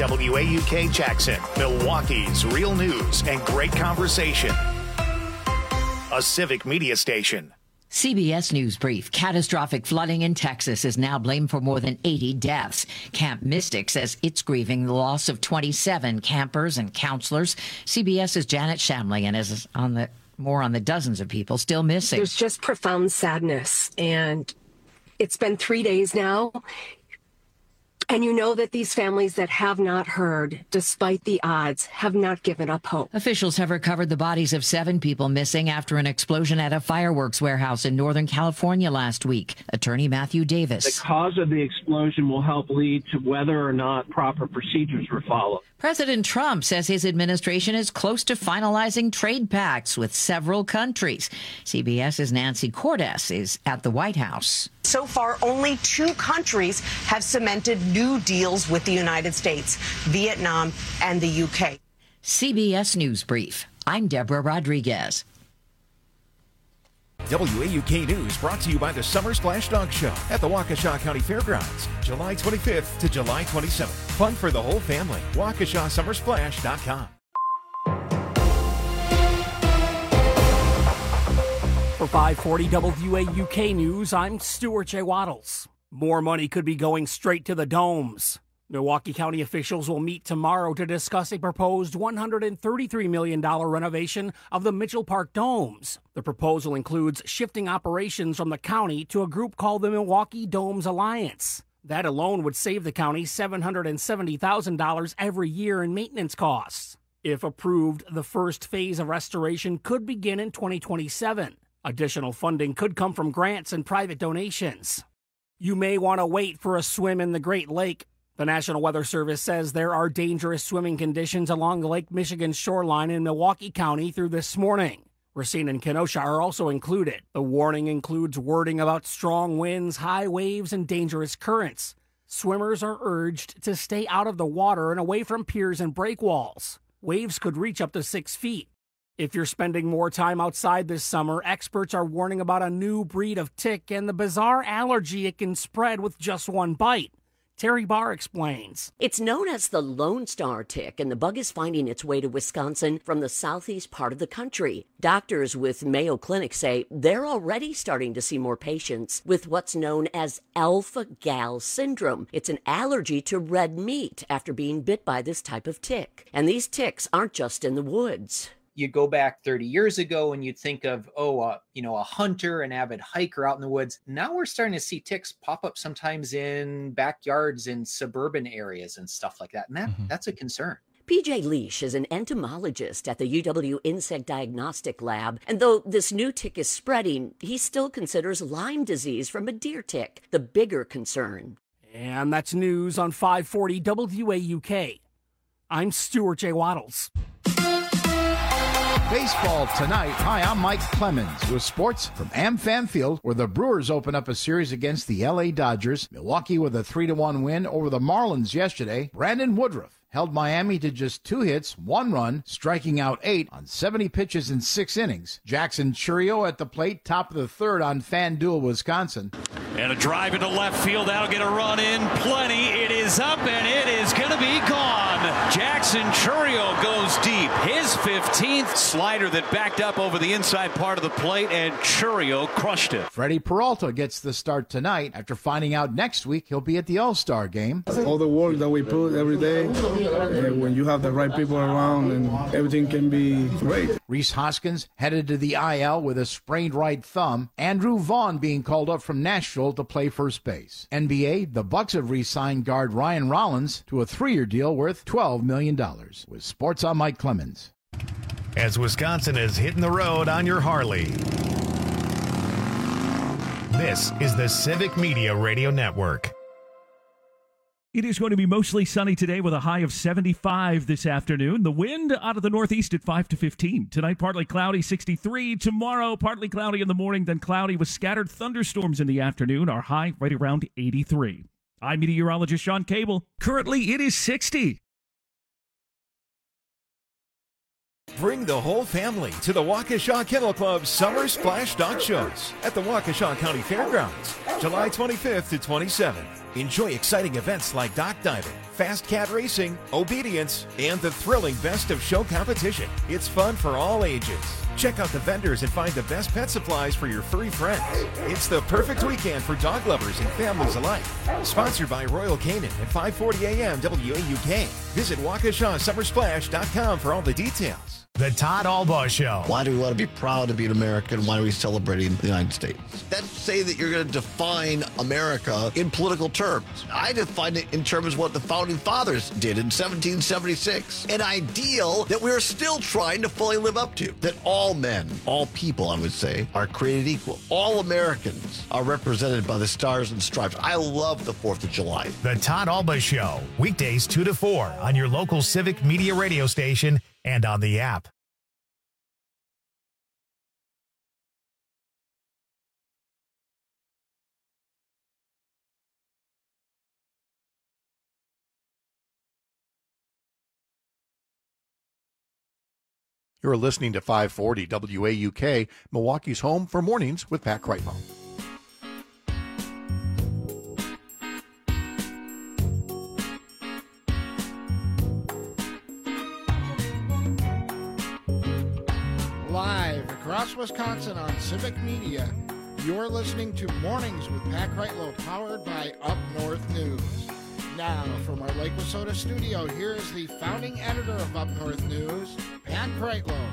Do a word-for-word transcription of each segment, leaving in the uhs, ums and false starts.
W A U K Jackson, Milwaukee's real news and great conversation. A civic media station. C B S News Brief. Catastrophic flooding in Texas is now blamed for more than eighty deaths. Camp Mystic says it's grieving the loss of twenty-seven campers and counselors. CBS's Janet Shamlian is on the more on the dozens of people still missing. There's just profound sadness, and it's been three days now. And you know that these families that have not heard, despite the odds, have not given up hope. Officials have recovered the bodies of seven people missing after an explosion at a fireworks warehouse in Northern California last week. Attorney Matthew Davis. The cause of the explosion will help lead to whether or not proper procedures were followed. President Trump says his administration is close to finalizing trade pacts with several countries. CBS's Nancy Cordes is at the White House. So far, only two countries have cemented new deals with the United States, Vietnam and the U K. C B S News Brief. I'm Deborah Rodriguez. W A U K News brought to you by the Summer Splash Dog Show at the Waukesha County Fairgrounds, July twenty-fifth to July twenty-seventh. Fun for the whole family. Waukesha Summer Splash dot com. For five forty W A U K News, I'm Stuart J. Waddles. More money could be going straight to the domes. Milwaukee County officials will meet tomorrow to discuss a proposed one hundred thirty-three million dollars renovation of the Mitchell Park Domes. The proposal includes shifting operations from the county to a group called the Milwaukee Domes Alliance. That alone would save the county seven hundred seventy thousand dollars every year in maintenance costs. If approved, the first phase of restoration could begin in twenty twenty-seven. Additional funding could come from grants and private donations. You may want to wait for a swim in the Great Lake. The National Weather Service says there are dangerous swimming conditions along the Lake Michigan shoreline in Milwaukee County through this morning. Racine and Kenosha are also included. The warning includes wording about strong winds, high waves, and dangerous currents. Swimmers are urged to stay out of the water and away from piers and breakwalls. Waves could reach up to six feet. If you're spending more time outside this summer, experts are warning about a new breed of tick and the bizarre allergy it can spread with just one bite. Terry Barr explains. It's known as the Lone Star tick, and the bug is finding its way to Wisconsin from the southeast part of the country. Doctors with Mayo Clinic say they're already starting to see more patients with what's known as alpha-gal syndrome. It's an allergy to red meat after being bit by this type of tick. And these ticks aren't just in the woods. You go back thirty years ago and you'd think of, oh, uh, you know, a hunter, an avid hiker out in the woods. Now we're starting to see ticks pop up sometimes in backyards in suburban areas and stuff like that. And that, mm-hmm. that's a concern. P J Leash is an entomologist at the U W Insect Diagnostic Lab. And though this new tick is spreading, he still considers Lyme disease from a deer tick the bigger concern. And that's news on five forty W A U K. I'm Stuart J. Waddles. Baseball tonight. Hi, I'm Mike Clemens with sports from AmFam Field, where the Brewers open up a series against the L A Dodgers. Milwaukee with a three to one win over the Marlins yesterday. Brandon Woodruff held Miami to just two hits, one run, striking out eight on seventy pitches in six innings. Jackson Chourio at the plate, top of the third on FanDuel, Wisconsin. And a drive into left field. That'll get a run in. Plenty. It is up, and it is going to be gone. Jackson Chourio goes deep. His fifteenth slider that backed up over the inside part of the plate, and Chourio crushed it. Freddie Peralta gets the start tonight after finding out next week he'll be at the All-Star game. All the work that we put every day, and when you have the right people around, and everything can be great. Rhys Hoskins headed to the I L with a sprained right thumb. Andrew Vaughn being called up from Nashville to play first base. N B A, the Bucks have re-signed guard Ryan Rollins to a three-year deal worth twelve million dollars. With sports, I'm Mike Clemens. As Wisconsin is hitting the road on your Harley. This is the Civic Media Radio Network. It is going to be mostly sunny today with a high of seventy-five this afternoon. The wind out of the northeast at five to fifteen. Tonight, partly cloudy, sixty-three. Tomorrow, partly cloudy in the morning, then cloudy with scattered thunderstorms in the afternoon. Our high right around eighty-three. I'm meteorologist Sean Cable. Currently, it is sixty. Bring the whole family to the Waukesha Kennel Club Summer Splash Dog Shows at the Waukesha County Fairgrounds, July twenty-fifth to twenty-seventh. Enjoy exciting events like dock diving, fast cat racing, obedience, and the thrilling best of show competition. It's fun for all ages. Check out the vendors and find the best pet supplies for your furry friends. It's the perfect weekend for dog lovers and families alike. Sponsored by Royal Canin at five forty A M W A U K. Visit Waukesha Summer Splash dot com for all the details. The Todd Albaugh Show. Why do we want to be proud to be an American? Why are we celebrating the United States? That's say that you're going to define America in political terms. I define it in terms of what the Founding Fathers did in seventeen seventy-six. An ideal that we're still trying to fully live up to. That all men, all people, I would say, are created equal. All Americans are represented by the stars and stripes. I love the fourth of July. The Todd Albaugh Show. Weekdays two to four on your local Civic Media radio station and on the app. You're listening to five forty W A U K, Milwaukee's home for mornings with Pat Kreitlow. Live across Wisconsin on Civic Media, you're listening to Mornings with Pat Kreitlow, powered by Up North News. Now, from our Lake Wissota studio, here is the founding editor of Up North News, Pat Kreitlow.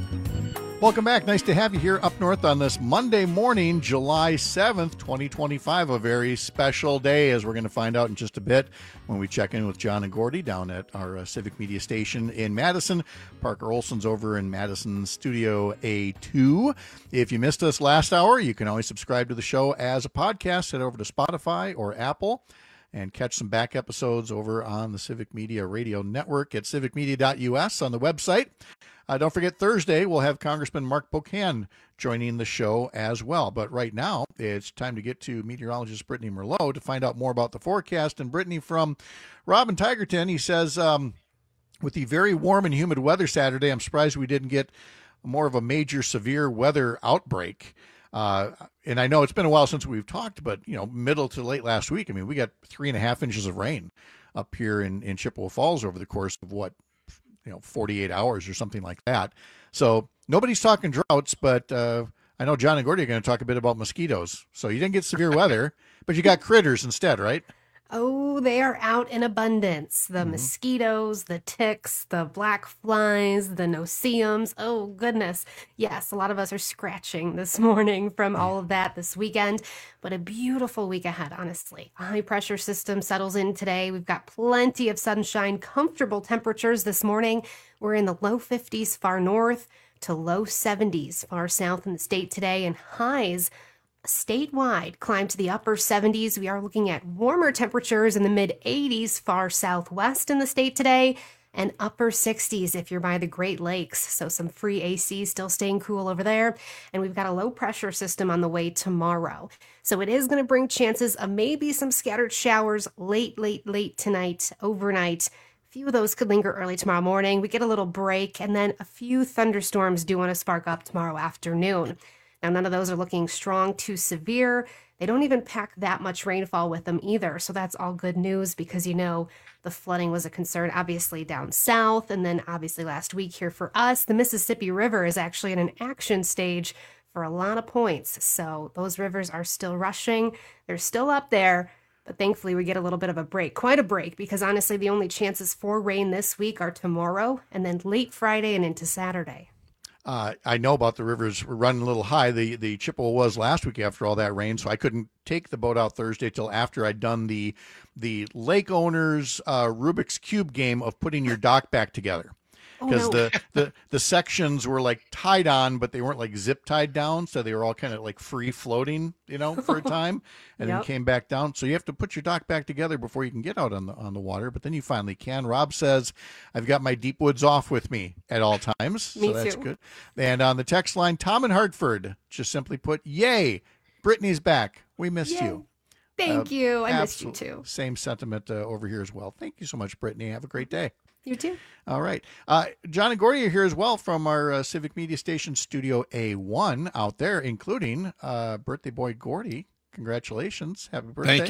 Welcome back. Nice to have you here up north on this Monday morning, July seventh, twenty twenty-five. A very special day, as we're going to find out in just a bit when we check in with John and Gordy down at our uh, Civic Media station in Madison. Parker Olson's over in Madison Studio A two. If you missed us last hour, you can always subscribe to the show as a podcast. Head over to Spotify or Apple and catch some back episodes over on the Civic Media Radio Network at civic media dot U S on the website. Uh, don't forget, Thursday, we'll have Congressman Mark Pocan joining the show as well. But right now, it's time to get to meteorologist Brittany Merlot to find out more about the forecast. And Brittany from Robin Tigerton, he says, um, with the very warm and humid weather Saturday, I'm surprised we didn't get more of a major severe weather outbreak. Uh, and I know it's been a while since we've talked, but, you know, middle to late last week, I mean, we got three and a half inches of rain up here in, in Chippewa Falls over the course of what, you know, forty-eight hours or something like that. So nobody's talking droughts, but uh, I know John and Gordy are going to talk a bit about mosquitoes. So you didn't get severe weather, but you got critters instead, right? Oh, they are out in abundance. The mm-hmm. mosquitoes, the ticks, the black flies, the no-see-ums. Oh, goodness. Yes, a lot of us are scratching this morning from all of that this weekend, but a beautiful week ahead, honestly. A high-pressure system settles in today. We've got plenty of sunshine, comfortable temperatures this morning. We're in the low fifties far north to low seventies far south in the state today, and highs statewide climb to the upper seventies. We are looking at warmer temperatures in the mid eighties far southwest in the state today, and upper sixties if you're by the Great Lakes. So some free A C still staying cool over there. And we've got a low pressure system on the way tomorrow. So it is going to bring chances of maybe some scattered showers late, late, late tonight, overnight. A few of those could linger early tomorrow morning. We get a little break, and then a few thunderstorms do want to spark up tomorrow afternoon. Now, none of those are looking strong to severe. They don't even pack that much rainfall with them either. So that's all good news because, you know, the flooding was a concern, obviously, down south. And then, obviously, last week here for us, the Mississippi River is actually in an action stage for a lot of points. So those rivers are still rushing. They're still up there. But thankfully, we get a little bit of a break, quite a break, because honestly, the only chances for rain this week are tomorrow and then late Friday and into Saturday. Uh, I know about the rivers running a little high. The the Chippewa was last week after all that rain, so I couldn't take the boat out Thursday till after I'd done the the lake owners uh, Rubik's Cube game of putting your dock back together. Because oh, no. the, the, the sections were like tied on, but they weren't like zip tied down. So they were all kind of like free floating, you know, for a time and yep. then came back down. So you have to put your dock back together before you can get out on the on the water. But then you finally can. Rob says, I've got my deep woods off with me at all times. me so that's too. good. And on the text line, Tom in Hartford just simply put, yay, Brittany's back. We missed yay. you. Thank uh, you. I missed you too. Same sentiment uh, over here as well. Thank you so much, Brittany. Have a great day. You too. All right. Uh, John and Gordy are here as well from our uh, Civic Media Station Studio A one out there, including uh, birthday boy Gordy. Congratulations. Happy birthday. Thank you.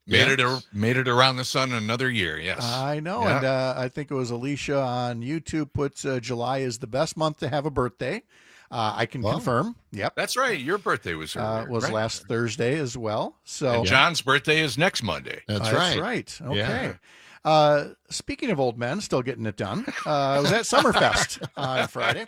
Made Yeah. it a, made it around the sun another year. Yes, I know, Yeah. and uh, I think it was Alicia on YouTube puts uh, July is the best month to have a birthday. Uh, I can Wow. confirm. Yep, That's right. Your birthday was uh, earlier, was right? last Thursday as well. So And John's birthday is next Monday. That's Uh, right. right. Okay. Yeah. Uh, speaking of old men, still getting it done. Uh, I was at Summerfest on Friday,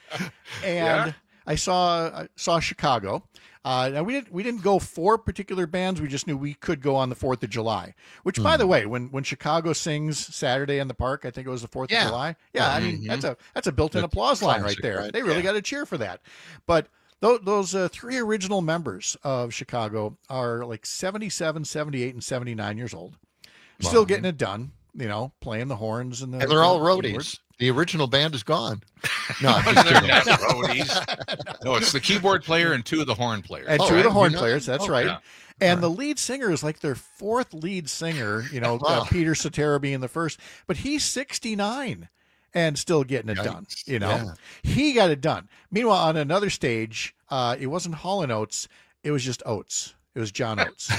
and Yeah. I saw I saw Chicago. Uh, now we didn't we didn't go for particular bands. We just knew we could go on the Fourth of July. Which, by the way, when when Chicago sings Saturday in the Park, I think it was the Fourth Yeah. of July. Yeah, I mean Mhm. that's a that's a built-in That's applause line right classic, there. right? They really Yeah. got to cheer for that. But those, those uh, three original members of Chicago are like seventy-seven, seventy-eight, and seventy-nine years old. Still Wow. getting it done, you know, playing the horns and the. And they're all the roadies. keyboards. The original band is gone. No, I'm No, just they're kidding. not roadies. No, it's the keyboard player and two of the horn players. And Oh, two of the right. horn You know- players, that's oh, right. yeah. And the lead singer is like their fourth lead singer, you know, uh, Wow. Peter Cetera being the first, but he's sixty-nine and still getting it done, Yikes. you know. Yeah. He got it done. Meanwhile, on another stage, uh, it wasn't Hall and Oates, it was just Oates. It was John Oates.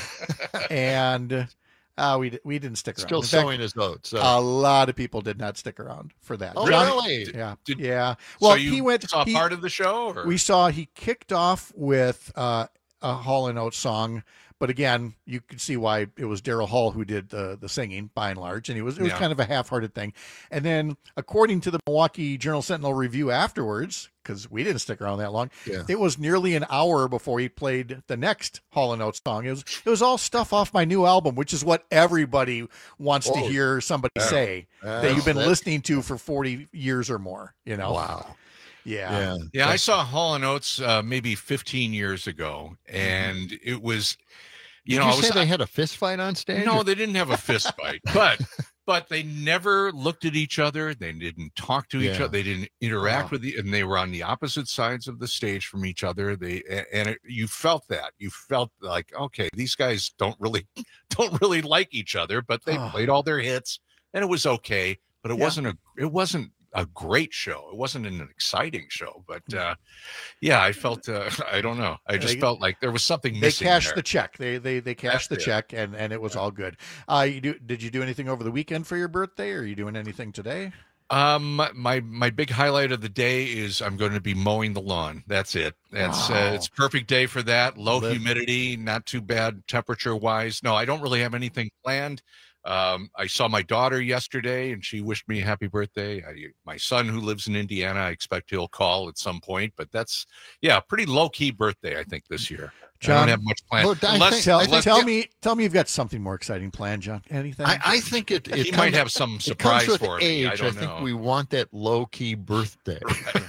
and uh, we di- we didn't stick around. Still In fact, sowing his oats. So. a lot of people did not stick around for that. Oh, John- really? Yeah. Did- yeah. Well, so you he went saw he- part of the show? Or? we saw he kicked off with uh, a Hall and Oates song, but again, you could see why it was Daryl Hall who did the the singing by and large, and he was it was Yeah. kind of a half-hearted thing. And then, according to the Milwaukee Journal Sentinel review afterwards, because we didn't stick around that long, Yeah. it was nearly an hour before he played the next Hall and Oates song. It was it was all stuff off my new album, which is what everybody wants to Oh, heir somebody yeah. say that Yes, you've been that- listening to for forty years or more. You know? Wow. Yeah. Yeah. Yeah, I saw Hall and Oates uh, maybe fifteen years ago, and it was, you Did know, you I was, say they had a fist fight on stage? no, they didn't have a fist fight, but but they never looked at each other. They didn't talk to each Yeah. other. They didn't interact Wow. with the, and they were on the opposite sides of the stage from each other. They a- and it, you felt that you felt like, okay, these guys don't really don't really like each other, but they Oh. played all their hits, and it was okay. But it Yeah. wasn't a it wasn't a great show. It wasn't an exciting show, but uh, yeah, I felt uh, I don't know. I just They- felt like there was something They missing. cashed there. the check. They they they cashed the That's it. check, and and it was all good. Uh, you do? Did you do anything over the weekend for your birthday? Or are you doing anything today? Um, my my big highlight of the day is I'm going to be mowing the lawn. That's it. That's Wow. uh, it's a perfect day for that. Low Live- humidity, not too bad temperature wise. No, I don't really have anything planned. Um, I saw my daughter yesterday, and she wished me a happy birthday. I, my son, who lives in Indiana, I expect he'll call at some point. But that's yeah, pretty low key birthday I think this year. I John- don't have much planned. Well, I Unless, think- Tell, I unless- tell me tell me you've got something more exciting planned, John. Anything? I, I think it. it He comes- might have some it surprise comes with for me. age. I don't think know. we want that low key birthday.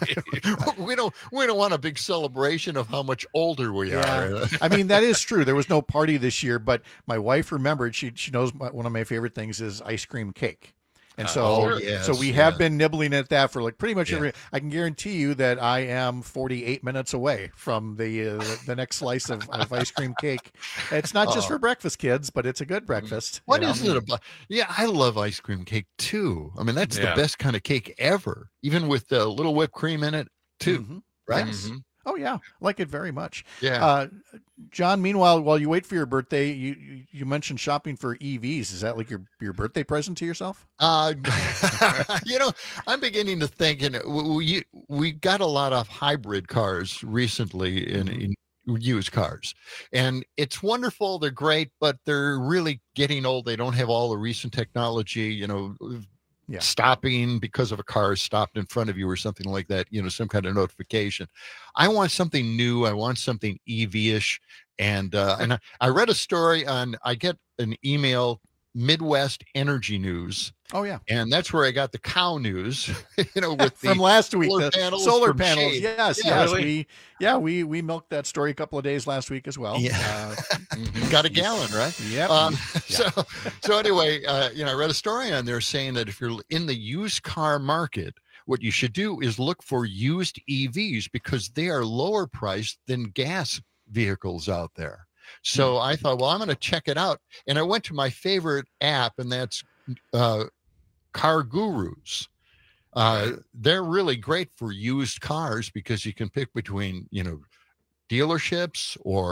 we don't. We don't want a big celebration of how much older we Yeah. are. I mean, that is true. There was no party this year, but my wife remembered. She she knows my, one of my favorite things is ice cream cake. And so, Oh, yes, so we have yeah. been nibbling at that for like pretty much Yeah. every. I can guarantee you that I am forty-eight minutes away from the uh, the, the next slice of, of ice cream cake. It's not just Oh. for breakfast, kids, but it's a good breakfast. What you know? is it about? Yeah, I love ice cream cake too. I mean, that's Yeah. the best kind of cake ever, even with a little whipped cream in it too. Mhm. Right? Yes. Mhm. Oh yeah, like it very much. Yeah. Uh, John, meanwhile, while you wait for your birthday, you, you you mentioned shopping for E Vs. Is that like your your birthday present to yourself? Uh, you know, I'm beginning to think, and we we got a lot of hybrid cars recently in, in used cars, and it's wonderful. They're great, but they're really getting old. They don't have all the recent technology. You know, Yeah. stopping because of a car stopped in front of you or something like that. You know, some kind of notification. I want something new. I want something E V-ish, and uh, and I, I read a story on. I get an email. Midwest Energy News. Oh yeah, And that's where I got the cow news, you know, with the from last week, solar the panels solar from panels. Shade. Yes, Yeah, yes, really? we yeah we we milked that story a couple of days last week as well. Yeah. Uh, Got a gallon, right? Yep. Um, so, so anyway, uh, you know, I read a story on there saying that if you're in the used car market, what you should do is look for used E Vs because they are lower priced than gas vehicles out there. So I thought, well, I'm going to check it out. And I went to my favorite app, and that's uh, Car Gurus. Uh, they're really great for used cars because you can pick between, you know, dealerships or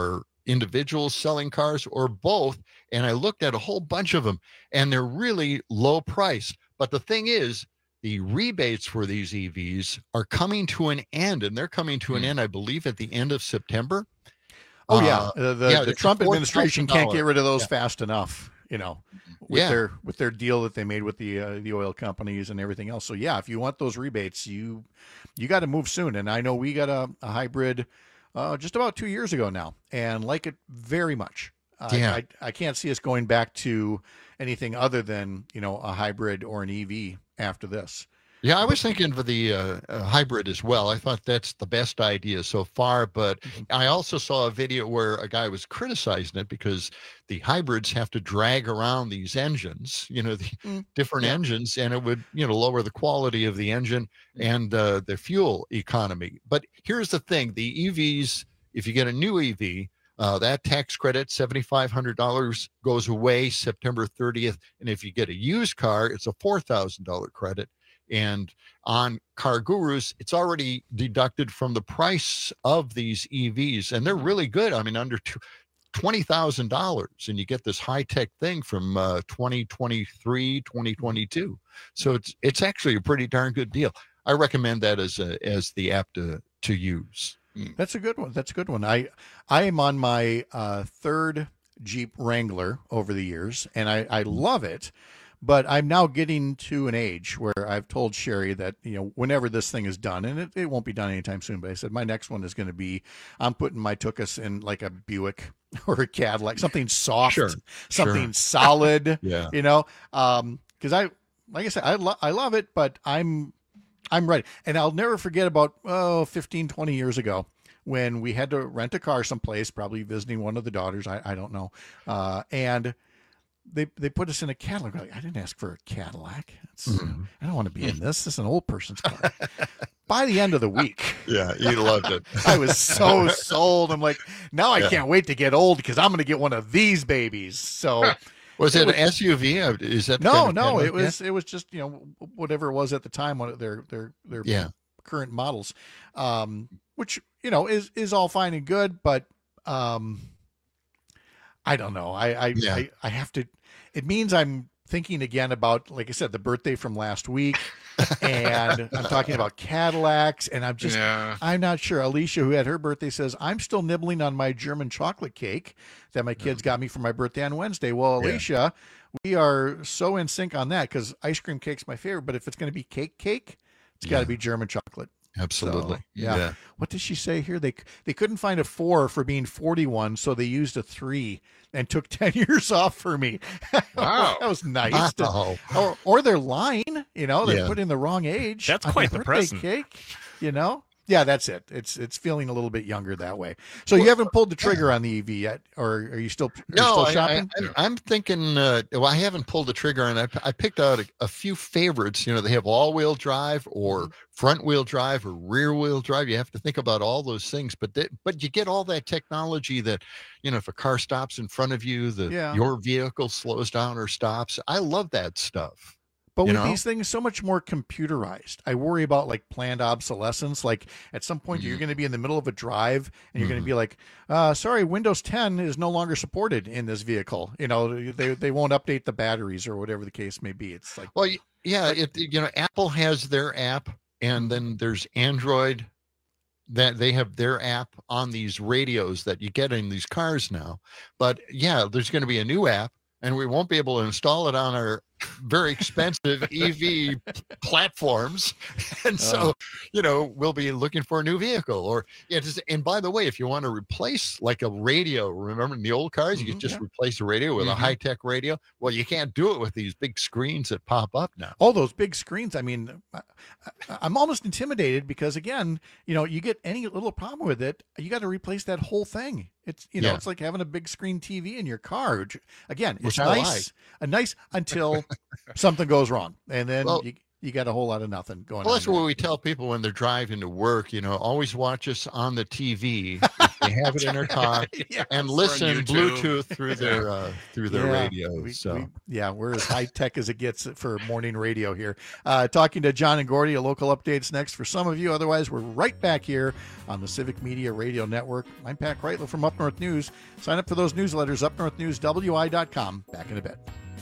individuals selling cars or both. And I looked at a whole bunch of them, and they're really low price. But the thing is, the rebates for these E Vs are coming to an end, and they're coming to an end, I believe, at the end of September. Oh, yeah. Uh, Uh, the yeah, the it's Trump four thousand administration dollars. can't get rid of those Yeah. fast enough, you know, with Yeah. their with their deal that they made with the uh, the oil companies and everything else. So, yeah, if you want those rebates, you you got to move soon. And I know we got a, a hybrid uh, just about two years ago now and like it very much. Uh, Yeah. I, I can't see us going back to anything other than, you know, a hybrid or an E V after this. Yeah, I was thinking of the uh, uh, hybrid as well. I thought that's the best idea so far. But I also saw a video where a guy was criticizing it because the hybrids have to drag around these engines, you know, the Mm, different yeah. engines, and it would, you know, lower the quality of the engine and uh, the fuel economy. But here's the thing: the E Vs, if you get a new E V, uh, that tax credit, seven thousand five hundred dollars, goes away September thirtieth. And if you get a used car, it's a four thousand dollars credit. And on Car Gurus, it's already deducted from the price of these E Vs, and they're really good. I mean, under twenty thousand dollars, and you get this high-tech thing from uh, twenty twenty-three, twenty twenty-two. So it's it's actually a pretty darn good deal. I recommend that as a, as the app to to use. That's a good one. That's a good one. I I am on my uh, third Jeep Wrangler over the years, and I, I love it. But I'm now getting to an age where I've told Sherry that, you know, whenever this thing is done, and it, it won't be done anytime soon, but I said my next one is going to be, I'm putting my Tuckus in like a Buick or a Cadillac, something soft, Sure, something sure. solid, Yeah. you know, um, because I, like I said, I, lo- I love it, but I'm, I'm ready. And I'll never forget about, oh, fifteen, twenty years ago when we had to rent a car someplace, probably visiting one of the daughters. I, I don't know. Uh, and they they put us in a Cadillac. Like, I didn't ask for a Cadillac. It's, Mhm. I don't want to be in this. This is an old person's car. By the end of the week, Yeah, you loved it. I was so sold. I'm like, now I Yeah. can't wait to get old because I'm going to get one of these babies. So Was it, was- an S U V? Uh, Is that the no, kind of no, Cadillac? it was it was just, you know, whatever it was at the time, one of their their their Yeah. current models, um, which, you know, is is all fine and good, but um, I don't know. I I, Yeah. I I have to. It means I'm thinking again about, like I said, the birthday from last week, and I'm talking about Cadillacs, and I'm just Yeah. I'm not sure. Alicia, who had her birthday, says I'm still nibbling on my German chocolate cake that my kids got me for my birthday on Wednesday. Well, Yeah. Alicia, we are so in sync on that because ice cream cake's my favorite. But if it's going to be cake cake, it's got to Yeah. be German chocolate. Absolutely. So, yeah. Yeah. What did she say here? They they couldn't find a four for being forty-one, so they used a three and took ten years off for me. Wow. That was nice. to- Wow. or or they're lying, you know, they Yeah. put in the wrong age. That's on quite my the birthday present. cake, you know? Yeah, that's it. It's it's feeling a little bit younger that way. So you haven't pulled the trigger on the E V yet, or are you still, are you No, still I, shopping? I, I'm, I'm thinking. Uh, well, I haven't pulled the trigger, and I, I picked out a, a few favorites. You know, they have all-wheel drive, or front-wheel drive, or rear-wheel drive. You have to think about all those things, but they, but you get all that technology that, you know, if a car stops in front of you, the Yeah. your vehicle slows down or stops. I love that stuff. But you with know? these things so much more computerized, I worry about like planned obsolescence. Like at some point, Mm-hmm. you're going to be in the middle of a drive and you're going to be like, uh, sorry, Windows ten is no longer supported in this vehicle. You know, they, they won't update the batteries or whatever the case may be. It's like, Well, y- yeah, it, you know, Apple has their app, and then there's Android that they have their app on these radios that you get in these cars now. But yeah, there's going to be a new app, and we won't be able to install it on our very expensive E V platforms. And so, Oh. you know, we'll be looking for a new vehicle. Or, yeah, just, and by the way, if you want to replace like a radio, remember in the old cars, you could just yeah. replace a radio with Mhm. a high tech radio. Well, you can't do it with these big screens that pop up now. all those big screens. I mean, I, I- I'm almost intimidated because again, you know, you get any little problem with it, you got to replace that whole thing. It's, you know, Yeah. it's like having a big screen T V in your car. which- Again, it's Which I nice, like. a nice until something goes wrong, and then Well- you, you got a whole lot of nothing going Well, on. that's what we tell people when they're driving to work. You know, always watch us on the T V. They have it in their car Yeah, and on listen YouTube. Bluetooth through their uh, through their Yeah, radio. we- so we- yeah, we're as high tech as it gets for morning radio here. Uh, talking to John and Gordy, a local updates next for some of you. Otherwise, we're right back here on the Civic Media Radio Network. I'm Pat Kreitler from Up North News. Sign up for those newsletters, up north news w i dot com. Back in a bit.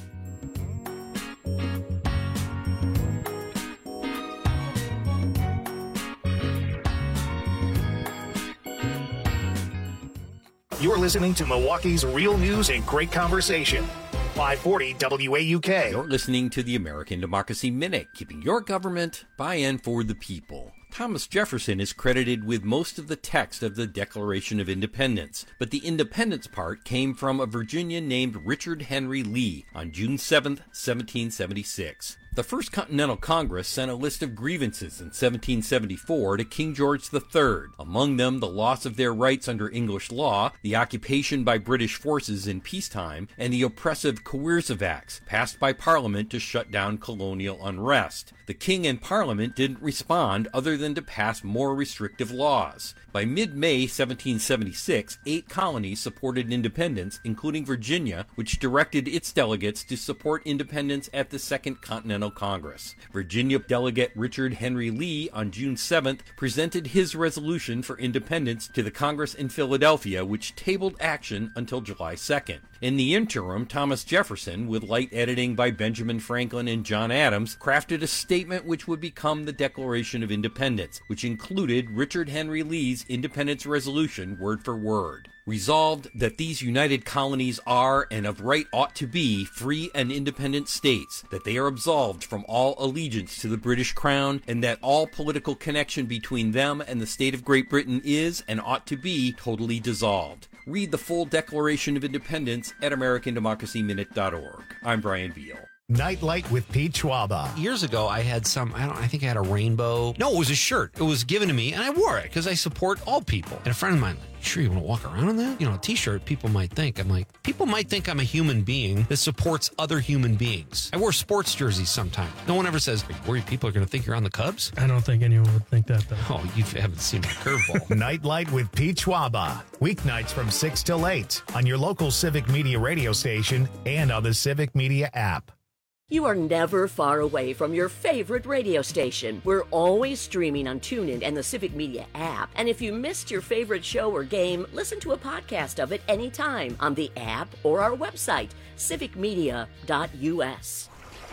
You're listening to Milwaukee's Real News and Great Conversation. five forty W A U K. You're listening to the American Democracy Minute, keeping your government by and for the people. Thomas Jefferson is credited with most of the text of the Declaration of Independence, but the independence part came from a Virginian named Richard Henry Lee on June seventh, seventeen seventy-six. The First Continental Congress sent a list of grievances in seventeen seventy-four to King George the Third, among them the loss of their rights under English law, the occupation by British forces in peacetime, and the oppressive Coercive Acts, passed by Parliament to shut down colonial unrest. The King and Parliament didn't respond other than to pass more restrictive laws. By mid-May seventeen seventy-six, eight colonies supported independence, including Virginia, which directed its delegates to support independence at the Second Continental Congress. Virginia delegate Richard Henry Lee on June seventh presented his resolution for independence to the Congress in Philadelphia, which tabled action until July second. In the interim, Thomas Jefferson, with light editing by Benjamin Franklin and John Adams, crafted a statement which would become the Declaration of Independence, which included Richard Henry Lee's Independence Resolution word for word. Resolved that these united colonies are, and of right ought to be, free and independent states, that they are absolved from all allegiance to the British Crown, and that all political connection between them and the state of Great Britain is, and ought to be, totally dissolved. Read the full Declaration of Independence at American Democracy Minute dot org. I'm Brian Veal. Nightlight with Pete Schwaba. Years ago, I had some, I don't I think I had a rainbow. No, it was a shirt. It was given to me, and I wore it because I support all people. And a friend of mine, sure you want to walk around in that? You know, a t-shirt, people might think. I'm like, people might think I'm a human being that supports other human beings. I wear sports jerseys sometimes. No one ever says, are you worried people are going to think you're on the Cubs? I don't think anyone would think that, though. Oh, you haven't seen my curveball. Nightlight with Pete Schwaba. Weeknights from six till eight on your local Civic Media radio station and on the Civic Media app. You are never far away from your favorite radio station. We're always streaming on TuneIn and the Civic Media app. And if you missed your favorite show or game, listen to a podcast of it anytime on the app or our website, civic media dot u s.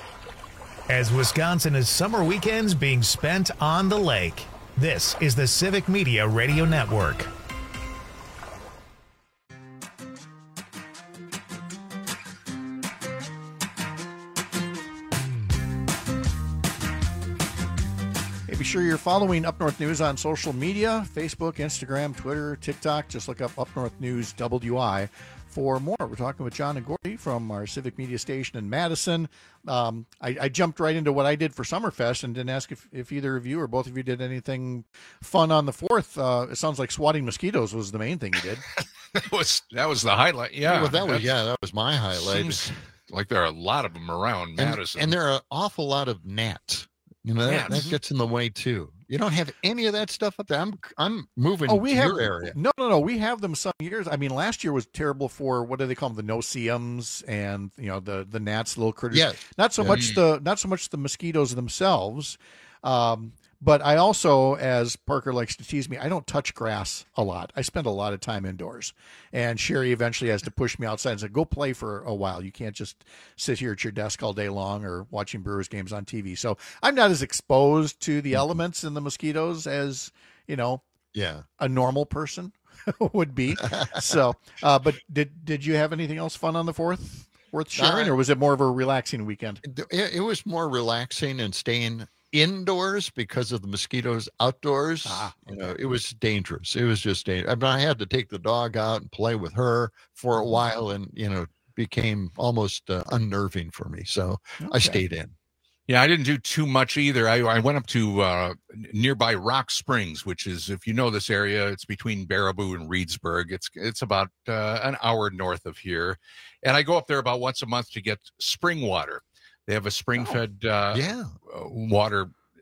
As Wisconsin is summer weekends being spent on the lake, this is the Civic Media Radio Network. Hey, be sure you're following Up North News on social media, Facebook, Instagram, Twitter, TikTok. Just look up Up North News W I for more. We're talking with John and Gordy from our Civic Media station in Madison. Um, I, I jumped right into what I did for Summerfest and didn't ask if, if either of you or both of you did anything fun on the fourth. Uh, it sounds like swatting mosquitoes was the main thing you did. that was that was the highlight. Yeah, well, that was yeah, that was my highlight. Seems like there are a lot of them around And, Madison, and there are an awful lot of gnats. You know, that, that gets in the way too. You don't have any of that stuff up there. I'm I'm moving Oh, we to have your area. no, no, no. We have them some years. I mean, last year was terrible for what do they call them? The no-see-ums and you know the the gnats, little critters. Yes. Not so Yeah. much the not so much the mosquitoes themselves, um, but I also, as Parker likes to tease me, I don't touch grass a lot. I spend a lot of time indoors, and Sherry eventually has to push me outside and say, "Go play for a while. You can't just sit here at your desk all day long or watching Brewers games on T V." So I'm not as exposed to the elements and the mosquitoes as you know. Yeah, a normal person would be. So, uh, but did did you have anything else fun on the fourth worth sharing, Uh, or was it more of a relaxing weekend? It, it was more relaxing and staying indoors because of the mosquitoes outdoors. Ah, You know, it was dangerous. It was just dangerous. I, mean, I had to take the dog out and play with her for a while, and you know, became almost uh, unnerving for me. So I Okay. stayed in. Yeah, I didn't do too much either. I, I went up to uh, nearby Rock Springs, which is, if you know this area, it's between Baraboo and Reedsburg. It's it's about uh, an hour north of here, and I go up there about once a month to get spring water. They have a spring-fed uh, yeah. uh, water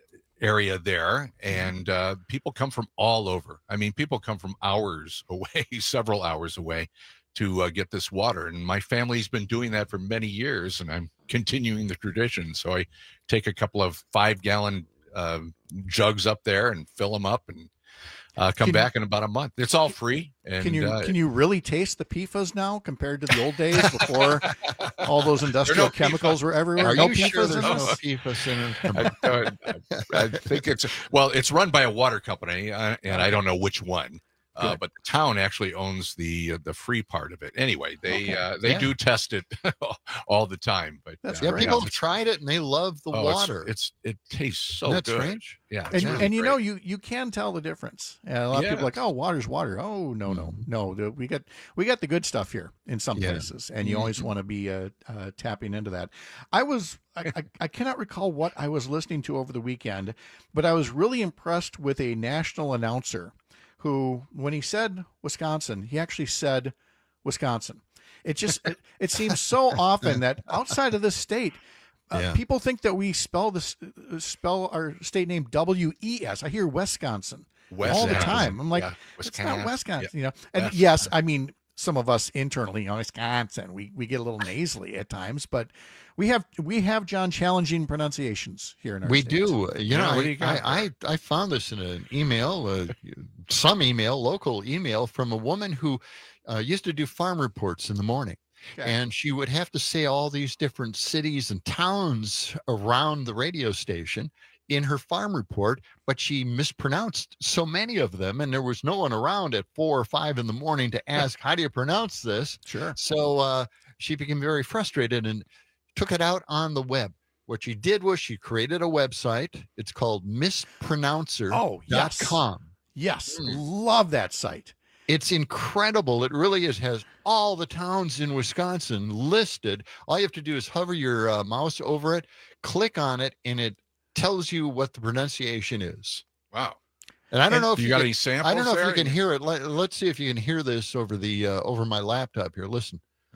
area there, and uh, people come from all over. I mean, people come from hours away, several hours away, to uh, get this water. And my family's been doing that for many years, and I'm continuing the tradition. So I take a couple of five gallon uh, jugs up there and fill them up and uh, come Can- back in about a month. It's all free. And Can you uh, can you really taste the P F A S now compared to the old days before all those industrial no chemicals P F A S. were everywhere? Are no you P F A S sure in there's them? no P F A S in it. I, uh, I think it's, well, it's run by a water company, uh, and I don't know which one. Uh, but the town actually owns the uh, the free part of it. Anyway, they Okay. uh, they Yeah. do test it all the time. But That's uh, Yeah, great. people yeah, have tried it and they love the oh, it's- water. It's, it tastes so Isn't that good. strange? Yeah, And, it's and really you great. know, you you can tell the difference. And a lot of people are like, Yes. oh, water's water. Oh, no, no, no. The- We got we got the good stuff here in some Yeah. places, and you always Mhm. want to be uh, uh, tapping into that. I was I, I, I cannot recall what I was listening to over the weekend, but I was really impressed with a national announcer who, when he said Wisconsin, he actually said Wisconsin. It just it, it seems so often that outside of this state, uh, Yeah. people think that we spell this spell our state name W E S. I hear Wisconsin all the Wisconsin. time. I'm like, Yeah, it's not Wisconsin. Wisconsin, Yeah. you know. And Yes. yes, I mean, some of us internally, you know, Wisconsin, we we get a little nasally at times, but we have we have John challenging pronunciations here in our We state. do. You know, Yeah, what do I, you got? I, I, I found this in an email, uh, some email, local email from a woman who uh, used to do farm reports in the morning. Okay. And she would have to say all these different cities and towns around the radio station in her farm report, but she mispronounced so many of them. And there was no one around at four or five in the morning to ask, how do you pronounce this? Sure. So uh, she became very frustrated and took it out on the web. What she did was she created a website. It's called mispronouncer dot com. Oh, yes. Yes, love that site. It's incredible. It really is. Has all the towns in Wisconsin listed. All you have to do is hover your uh, mouse over it, click on it, and it tells you what the pronunciation is. Wow. And I don't And know if you you got can- any samples I don't know if there? you can hear it. Let, let's see if you can hear this over the uh, over my laptop here. Listen.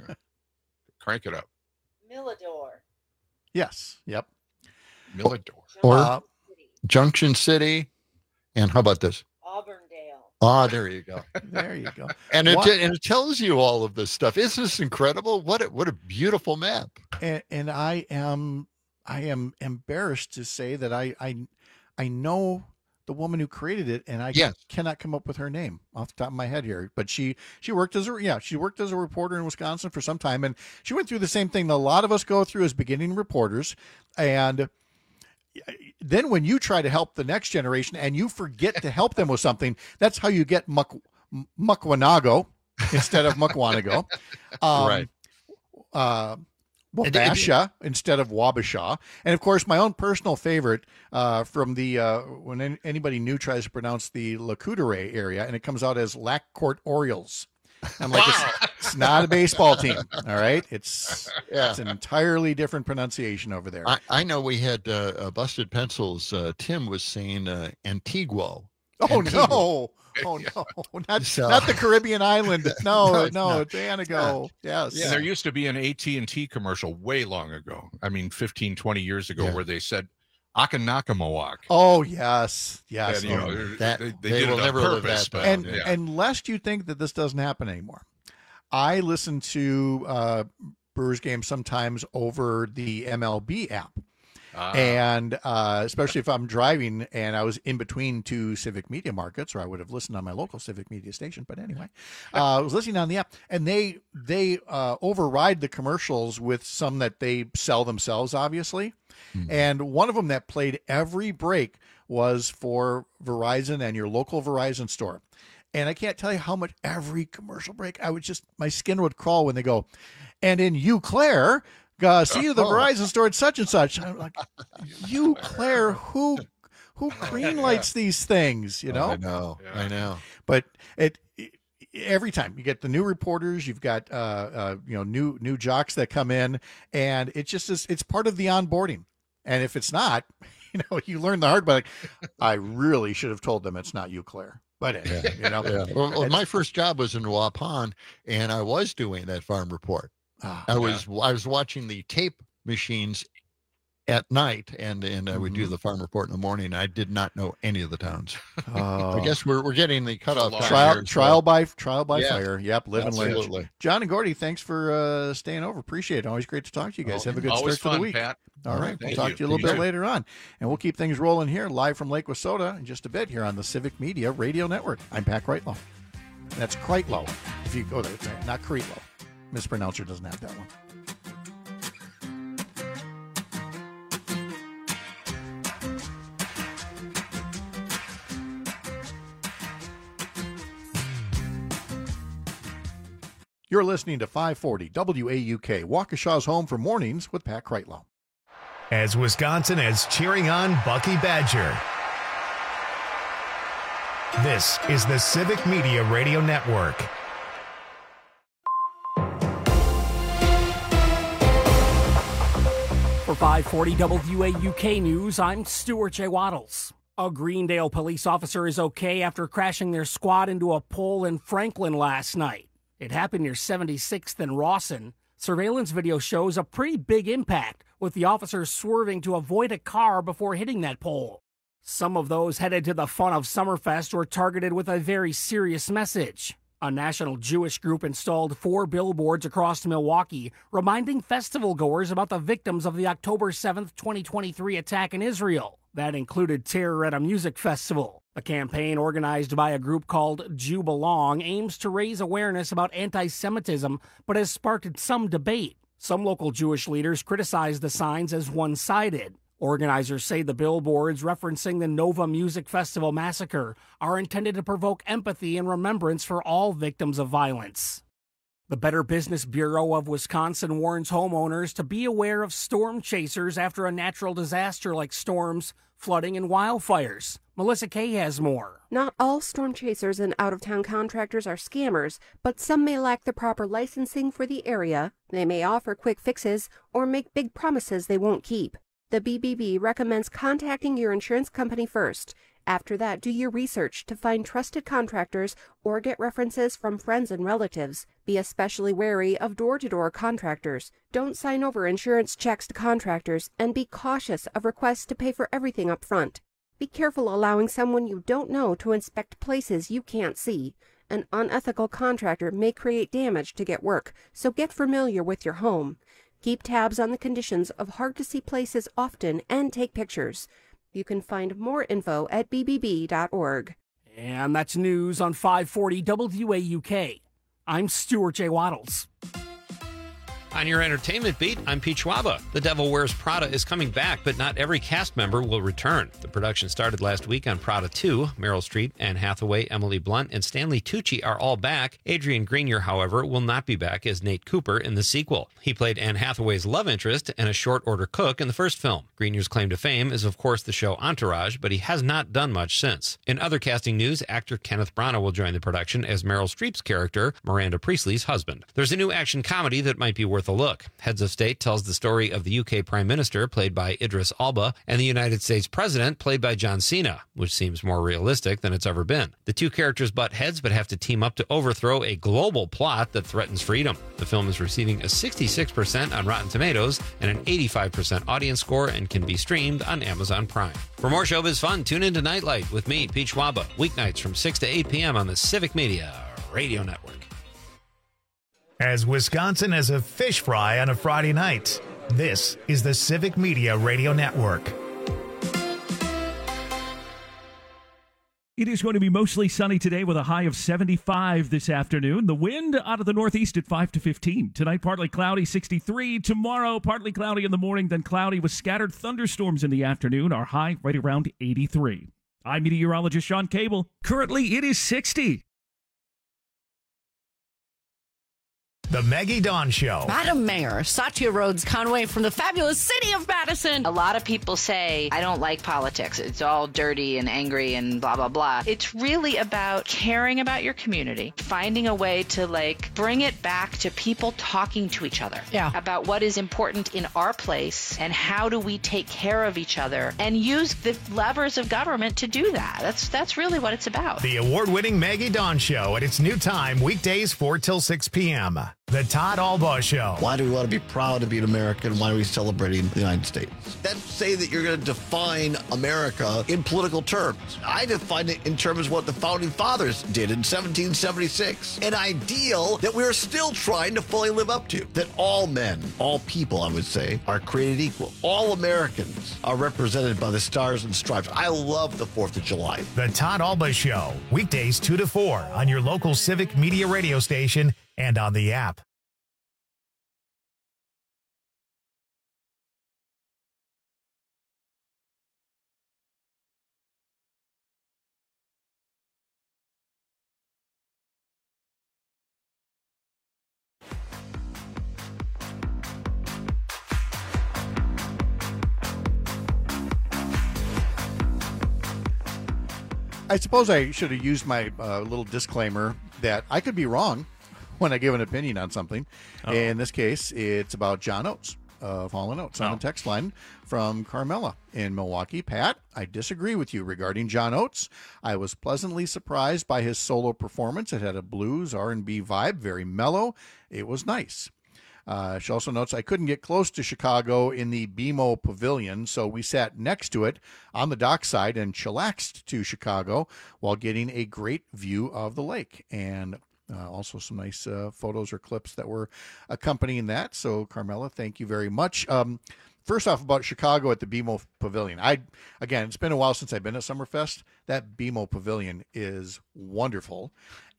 Crank it up. Millador. Yes. Yep. Millador. Or Uh, Junction City. And how about this? Auburndale. Ah, there you go. There you go. And it What- and it tells you all of this stuff. Isn't this incredible? What a, what a beautiful map. and, and I am I am embarrassed to say that I I I know the woman who created it, and I Yes. cannot come up with her name off the top of my head here. But she she worked as a yeah she worked as a reporter in Wisconsin for some time, and she went through the same thing that a lot of us go through as beginning reporters. And then when you try to help the next generation and you forget to help them with something, that's how you get muck Mukwanago instead of Mukwanago. Um, Right. Uh, And it- Wabasha instead of Wabasha. And of course, my own personal favorite uh, from the uh, when any, anybody new tries to pronounce the Lacoudere area, and it comes out as Lac-Court Orioles. I'm like, it's, it's not a baseball team. All right. It's, Yeah. it's an entirely different pronunciation over there. I, I know we had uh, uh, Busted Pencils. Uh, Tim was saying uh, Antiguo. oh, Antigua. no. Oh, no. Not, So- not the Caribbean island. No, No, no, it's not. it's Antigo. Yes. And there used to be an A T and T commercial way long ago. I mean, fifteen, twenty years ago, Yeah. where they said Akanakamoak. Oh, yes. Yes. And, you know, Oh, that- they, they they did will it on never live purpose, that but, down. and yeah. and lest you think that this doesn't happen anymore, I listen to uh, Brewers games sometimes over the M L B app, Ah. and uh, especially if I'm driving and I was in between two Civic Media markets, or I would have listened on my local Civic Media station. But anyway, uh, I was listening on the app, and they they uh, override the commercials with some that they sell themselves, obviously. And one of them that played every break was for Verizon and your local Verizon store. And I can't tell you how much every commercial break, I would just, my skin would crawl when they go, and in Eau Claire, uh, see you at the Oh. Verizon store at such and such. I'm like, Eau Claire, who, who green lights these things, you know? I know. I know. But it, every time you get the new reporters, you've got, uh, uh, you know, new, new jocks that come in, and it just is, it's part of the onboarding. And if it's not, you know, you learn the hard way. Like, I really should have told them it's not Eau Claire. But anyway, you know, Yeah. Well, well, it's- my first job was in Waupun, and I was doing that farm report. Ah, I was I was watching the tape machines at night, and and uh, we Mm-hmm. do the farm report in the morning. I did not know any of the towns. Oh. I guess we're we're getting the cutoff time trial here, so- trial by trial by Yeah, fire. Yep, live and learn. absolutely. John and Gordy, thanks for uh, staying over. Appreciate it. Always great to talk to you guys. Oh, Have a good always start to fun, the week. Pat. All All right, right, we'll thank talk you. to you a little You bit too. later on, and we'll keep things rolling here live from Lake Wissota in just a bit here on the Civic Media Radio Network. I'm Pat Kreitlow. That's Kreitlow. If you go there, it's not Kreitlow. Mispronouncer doesn't have that one. You're listening to five forty W A U K, Waukesha's home for mornings with Pat Kreitlow. As Wisconsin is cheering on Bucky Badger. This is the Civic Media Radio Network. For five forty W A U K News, I'm Stuart J. Waddles. A Greendale police officer is okay after crashing their squad into a pole in Franklin last night. It happened near seventy-sixth and Rawson. Surveillance video shows a pretty big impact, with the officers swerving to avoid a car before hitting that pole. Some of those headed to the Fun of Summerfest were targeted with a very serious message. A national Jewish group installed four billboards across Milwaukee, reminding festival goers about the victims of the October seventh, twenty twenty-three attack in Israel. That included terror at a music festival. The campaign, organized by a group called Jew Belong, aims to raise awareness about anti-Semitism, but has sparked some debate. Some local Jewish leaders criticize the signs as one-sided. Organizers say the billboards referencing the Nova Music Festival massacre are intended to provoke empathy and remembrance for all victims of violence. The Better Business Bureau of Wisconsin warns homeowners to be aware of storm chasers after a natural disaster like storms, flooding, and wildfires. Melissa Kay has more. Not all storm chasers and out-of-town contractors are scammers, but some may lack the proper licensing for the area. They may offer quick fixes or make big promises they won't keep. The B B B recommends contacting your insurance company first. After that, do your research to find trusted contractors or get references from friends and relatives. Be especially wary of door-to-door contractors. Don't sign over insurance checks to contractors, and be cautious of requests to pay for everything up front. Be careful allowing someone you don't know to inspect places you can't see. An unethical contractor may create damage to get work, so get familiar with your home. Keep tabs on the conditions of hard-to-see places often and take pictures. You can find more info at b b b dot org. And that's news on five forty W A U K. I'm Stuart J. Waddles. On your entertainment beat, I'm Pete Schwaba. The Devil Wears Prada is coming back, but not every cast member will return. The production started last week on Prada two. Meryl Streep, Anne Hathaway, Emily Blunt, and Stanley Tucci are all back. Adrian Grenier, however, will not be back as Nate Cooper in the sequel. He played Anne Hathaway's love interest and a short-order cook in the first film. Grenier's claim to fame is, of course, the show Entourage, but he has not done much since. In other casting news, actor Kenneth Branagh will join the production as Meryl Streep's character, Miranda Priestley's husband. There's a new action comedy that might be worth a look. Heads of State tells the story of the U K Prime Minister, played by Idris Elba, and the United States President, played by John Cena, which seems more realistic than it's ever been. The two characters butt heads but have to team up to overthrow a global plot that threatens freedom. The film is receiving a sixty-six percent on Rotten Tomatoes and an eighty-five percent audience score and can be streamed on Amazon Prime. For more showbiz fun, tune into Nightlight with me, Pete Schwaba, weeknights from six to eight p.m. on the Civic Media Radio Network. As Wisconsin has a fish fry on a Friday night, this is the Civic Media Radio Network. It is going to be mostly sunny today with a high of seventy-five this afternoon. The wind out of the northeast at five to fifteen. Tonight, partly cloudy, sixty-three. Tomorrow, partly cloudy in the morning, then cloudy with scattered thunderstorms in the afternoon. Our high right around eighty-three. I'm meteorologist Sean Cable. Currently, it is sixty. The Maggie Dawn Show. Madam Mayor, Satya Rhodes Conway from the fabulous city of Madison. A lot of people say, I don't like politics. It's all dirty and angry and blah, blah, blah. It's really about caring about your community, finding a way to, like, bring it back to people talking to each other. Yeah. About what is important in our place and how do we take care of each other and use the levers of government to do that. That's, that's really what it's about. The award-winning Maggie Dawn Show at its new time, weekdays four till six p.m. The Todd Albaugh Show. Why do we want to be proud to be an American? Why are we celebrating the United States? That's say that you're going to define America in political terms. I define it in terms of what the Founding Fathers did in seventeen seventy-six. An ideal that we're still trying to fully live up to. That all men, all people, I would say, are created equal. All Americans are represented by the stars and stripes. I love the fourth of July. The Todd Albaugh Show. Weekdays two to four on your local Civic Media radio station and on the app. I suppose I should have used my uh, little disclaimer that I could be wrong when I give an opinion on something. Oh. In this case, it's about John Oates of Hall and Oates on oh. the text line from Carmela in Milwaukee. Pat, I disagree with you regarding John Oates. I was pleasantly surprised by his solo performance. It had a blues R and B vibe, very mellow. It was nice. Uh, she also notes, I couldn't get close to Chicago in the B M O Pavilion, so we sat next to it on the dockside and chillaxed to Chicago while getting a great view of the lake. And uh, also some nice uh, photos or clips that were accompanying that. So, Carmela, thank you very much. Um, first off, about Chicago at the B M O Pavilion. I Again, it's been a while since I've been at Summerfest. That B M O Pavilion is wonderful.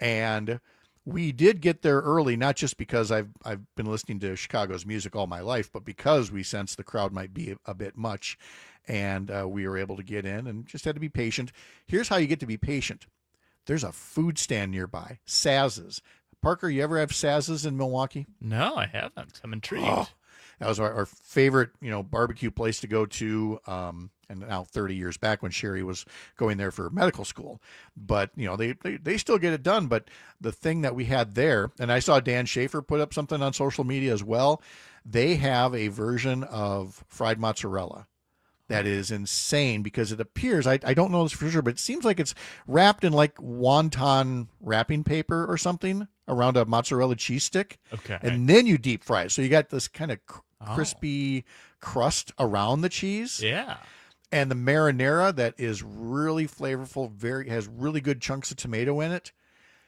And we did get there early, not just because I've I've been listening to Chicago's music all my life, but because we sensed the crowd might be a, a bit much, and uh, we were able to get in and just had to be patient. Here's how you get to be patient. There's a food stand nearby, Saz's. Parker, you ever have Saz's in Milwaukee? No, I haven't. I'm intrigued. Oh, that was our, our favorite, you know, barbecue place to go to. Um, and now thirty years back when Sherry was going there for medical school. But, you know, they, they, they still get it done. But the thing that we had there, and I saw Dan Schaefer put up something on social media as well, they have a version of fried mozzarella that is insane because it appears, I, I don't know this for sure, but it seems like it's wrapped in like wonton wrapping paper or something around a mozzarella cheese stick. Okay. And then you deep fry it. So you got this kind of cr- crispy oh. crust around the cheese. Yeah. And the marinara that is really flavorful, very has really good chunks of tomato in it.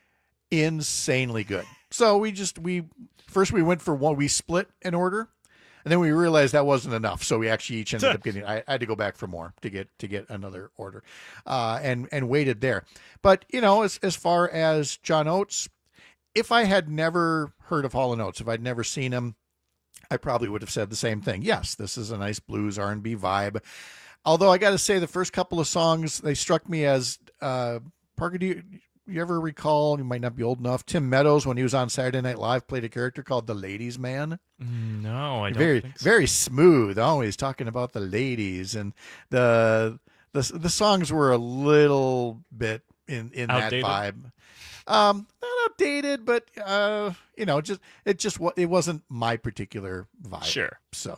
Insanely good. So we just, we, first we went for one, we split an order. And then we realized that wasn't enough, so we actually each ended up getting. I, I had to go back for more to get to get another order, uh, and and waited there. But you know, as as far as John Oates, if I had never heard of Hall and Oates, if I'd never seen him, I probably would have said the same thing. Yes, this is a nice blues R and B vibe. Although I got to say, the first couple of songs they struck me as uh, Parker. Do you, you ever recall? You might not be old enough. Tim Meadows, when he was on Saturday Night Live, played a character called the Ladies Man. No, I don't very, think so. Very smooth, always talking about the ladies, and the the the songs were a little bit in in Outdated? that vibe. Um, not outdated, but uh, you know, just it just it wasn't my particular vibe. Sure. So,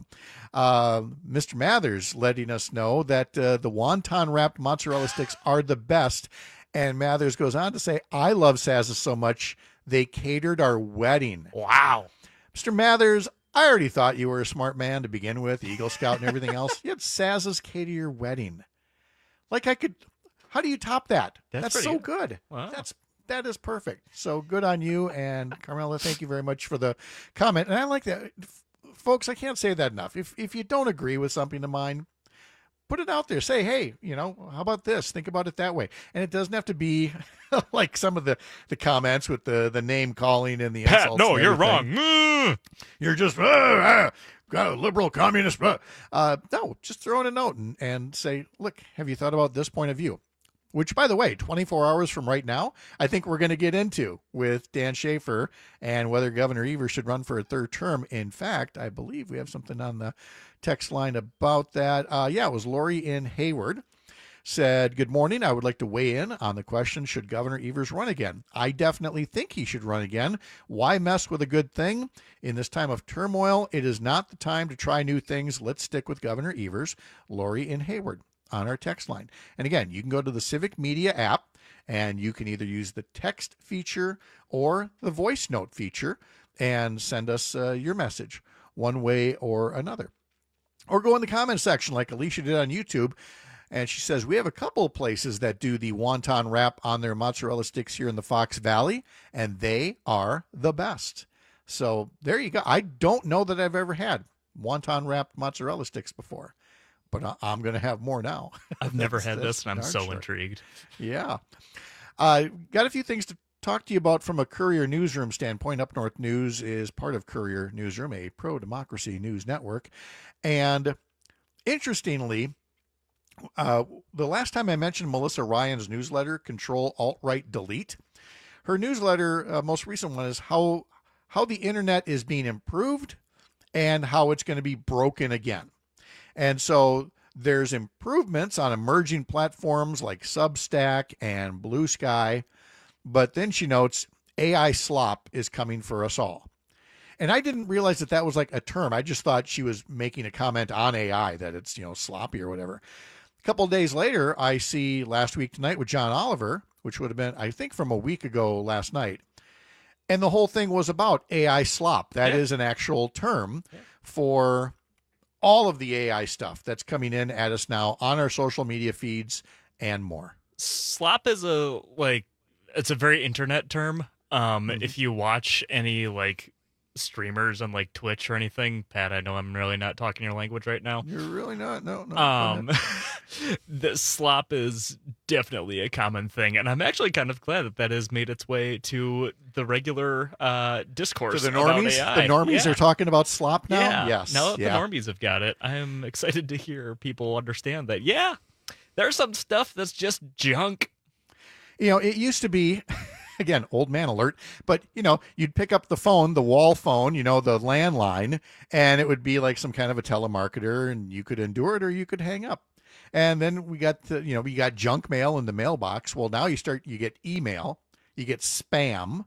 uh, Mister Mathers letting us know that uh, the wonton wrapped mozzarella sticks are the best. And Mathers goes on to say, I love Saz's so much, they catered our wedding. Wow. Mister Mathers, I already thought you were a smart man to begin with, Eagle Scout and everything else. You had Saz's cater your wedding. Like I could, how do you top that? That's, That's so good. good. Wow. That's, that is perfect. So good on you. And Carmela, thank you very much for the comment. And I like that. F- folks, I can't say that enough. If If you don't agree with something of mine, put it out there. Say, hey, you know, how about this? Think about it that way. And it doesn't have to be like some of the, the comments with the, the name calling and the Pat, insults. no, and you're everything. wrong. You're just uh, uh, got a liberal communist. Uh, uh, no, just throw in a note and, and say, look, have you thought about this point of view? Which, by the way, twenty-four hours from right now, I think we're going to get into with Dan Schaefer and whether Governor Evers should run for a third term. In fact, I believe we have something on the text line about that. Uh, yeah, it was Lori in Hayward. Said, good morning. I would like to weigh in on the question, should Governor Evers run again? I definitely think he should run again. Why mess with a good thing? In this time of turmoil, it is not the time to try new things. Let's stick with Governor Evers. Lori in Hayward on our text line. And again, you can go to the Civic Media app and you can either use the text feature or the voice note feature. and send us uh, your message one way or another. Or go in the comment section like Alicia did on YouTube. And she says, we have a couple of places that do the wonton wrap on their mozzarella sticks here in the Fox Valley, and they are the best. So there you go. I don't know that I've ever had wonton wrapped mozzarella sticks before, but I- I'm going to have more now. I've never That's- had that's this, and I'm darn so sure. intrigued. Yeah. Uh, got a few things to talk to you about from a Courier Newsroom standpoint. Up North News is part of Courier Newsroom, a pro-democracy news network. And interestingly, uh, the last time I mentioned Melissa Ryan's newsletter, Control Alt Right Delete, her newsletter, uh, most recent one, is how how the internet is being improved and how it's going to be broken again. And so there's improvements on emerging platforms like Substack and Blue Sky, but then she notes A I slop is coming for us all. And I didn't realize that that was like a term. I just thought she was making a comment on A I, that it's, you know, sloppy or whatever. A couple of days later, I see Last Week Tonight with John Oliver, which would have been, I think, from a week ago last night. And the whole thing was about A I slop. That Yeah. is an actual term for all of the A I stuff that's coming in at us now on our social media feeds and more. Slop is a, like, it's a very internet term. Um, Mm-hmm. If you watch any, like, streamers on, like, Twitch or anything, Pat, I know I'm really not talking your language right now. You're really not, no, no. Um, the slop is definitely a common thing, and I'm actually kind of glad that that has made its way to the regular uh, discourse. So the about normies, A I. the normies Yeah. are talking about slop now? Yeah. Yes. Now that yeah. the normies have got it, I am excited to hear people understand that, yeah, there's some stuff that's just junk. You know, it used to be, again, old man alert, but, you know, you'd pick up the phone, the wall phone, you know, the landline, and it would be like some kind of a telemarketer, and you could endure it or you could hang up. And then we got the, you know, we got junk mail in the mailbox. Well, now you start, you get email, you get spam.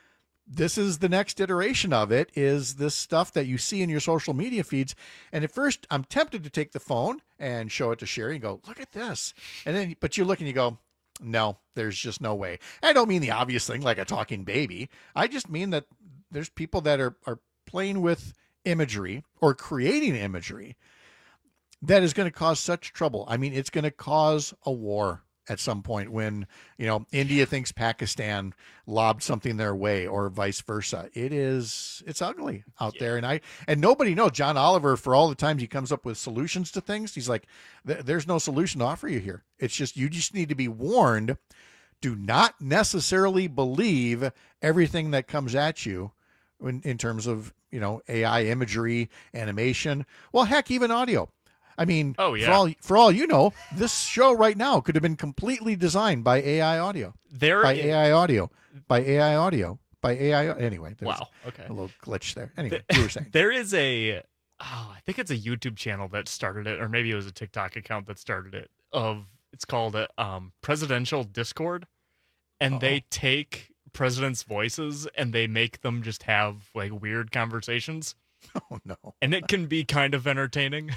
This is the next iteration of it, is this stuff that you see in your social media feeds. And at first, I'm tempted to take the phone and show it to Sherry and go, look at this. And then, but you look and you go, no, there's just no way. I don't mean the obvious thing like a talking baby. I just mean that there's people that are, are playing with imagery or creating imagery that is going to cause such trouble. I mean, it's going to cause a war at some point when, you know, India thinks Pakistan lobbed something their way or vice versa. It is, it's ugly out yeah. there. And I, and nobody knows. John Oliver, for all the times he comes up with solutions to things, he's like, there's no solution to offer you here. It's just, you just need to be warned. Do not necessarily believe everything that comes at you in, in terms of, you know, A I imagery, animation. Well, heck, even audio. I mean, oh, yeah. for all for all you know, this show right now could have been completely designed by A I audio. There by is... A I audio, by A I audio, by A I. Anyway, there's wow. Okay. A little glitch there. Anyway, the, you were saying there is a, oh, I think it's a YouTube channel that started it, or maybe it was a TikTok account that started it. Of it's called a um, Presidential Discord, and Uh-oh. they take presidents' voices and they make them just have like weird conversations. Oh no! And it can be kind of entertaining.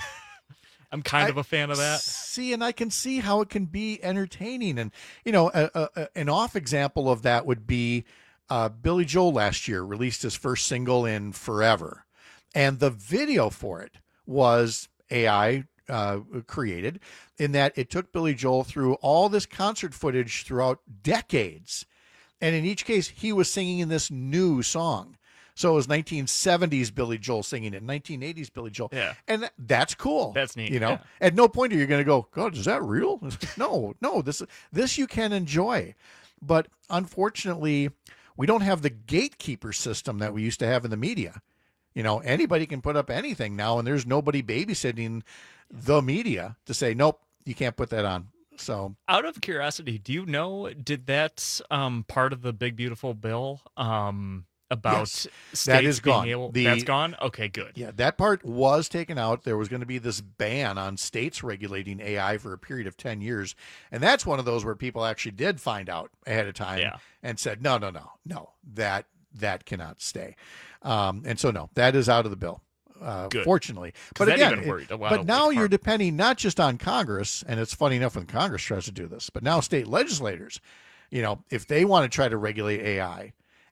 I'm kind I, of a fan of that. See, and I can see how it can be entertaining. And, you know, a, a, an off example of that would be uh, Billy Joel last year released his first single in forever. And the video for it was A I uh, created, in that it took Billy Joel through all this concert footage throughout decades. And in each case, he was singing in this new song. So it was nineteen seventies Billy Joel singing it, nineteen eighties Billy Joel. Yeah. And th- that's cool. That's neat. You know, yeah. At no point are you going to go, God, is that real? no, no, this, this you can enjoy. But unfortunately, we don't have the gatekeeper system that we used to have in the media. You know, anybody can put up anything now, and there's nobody babysitting the media to say, nope, you can't put that on. So, out of curiosity, do you know, did that um, part of the Big Beautiful Bill um, about yes, states that is being gone. able, the, that's gone? Okay, good. Yeah, that part was taken out. There was going to be this ban on states regulating A I for a period of ten years. And that's one of those where people actually did find out ahead of time yeah. and said, no, no, no, no, that that cannot stay. Um, and so, no, that is out of the bill. Uh, fortunately, but again, it, but now like you're depending not just on Congress, and it's funny enough when Congress tries to do this, but now state legislators, you know, if they want to try to regulate A I,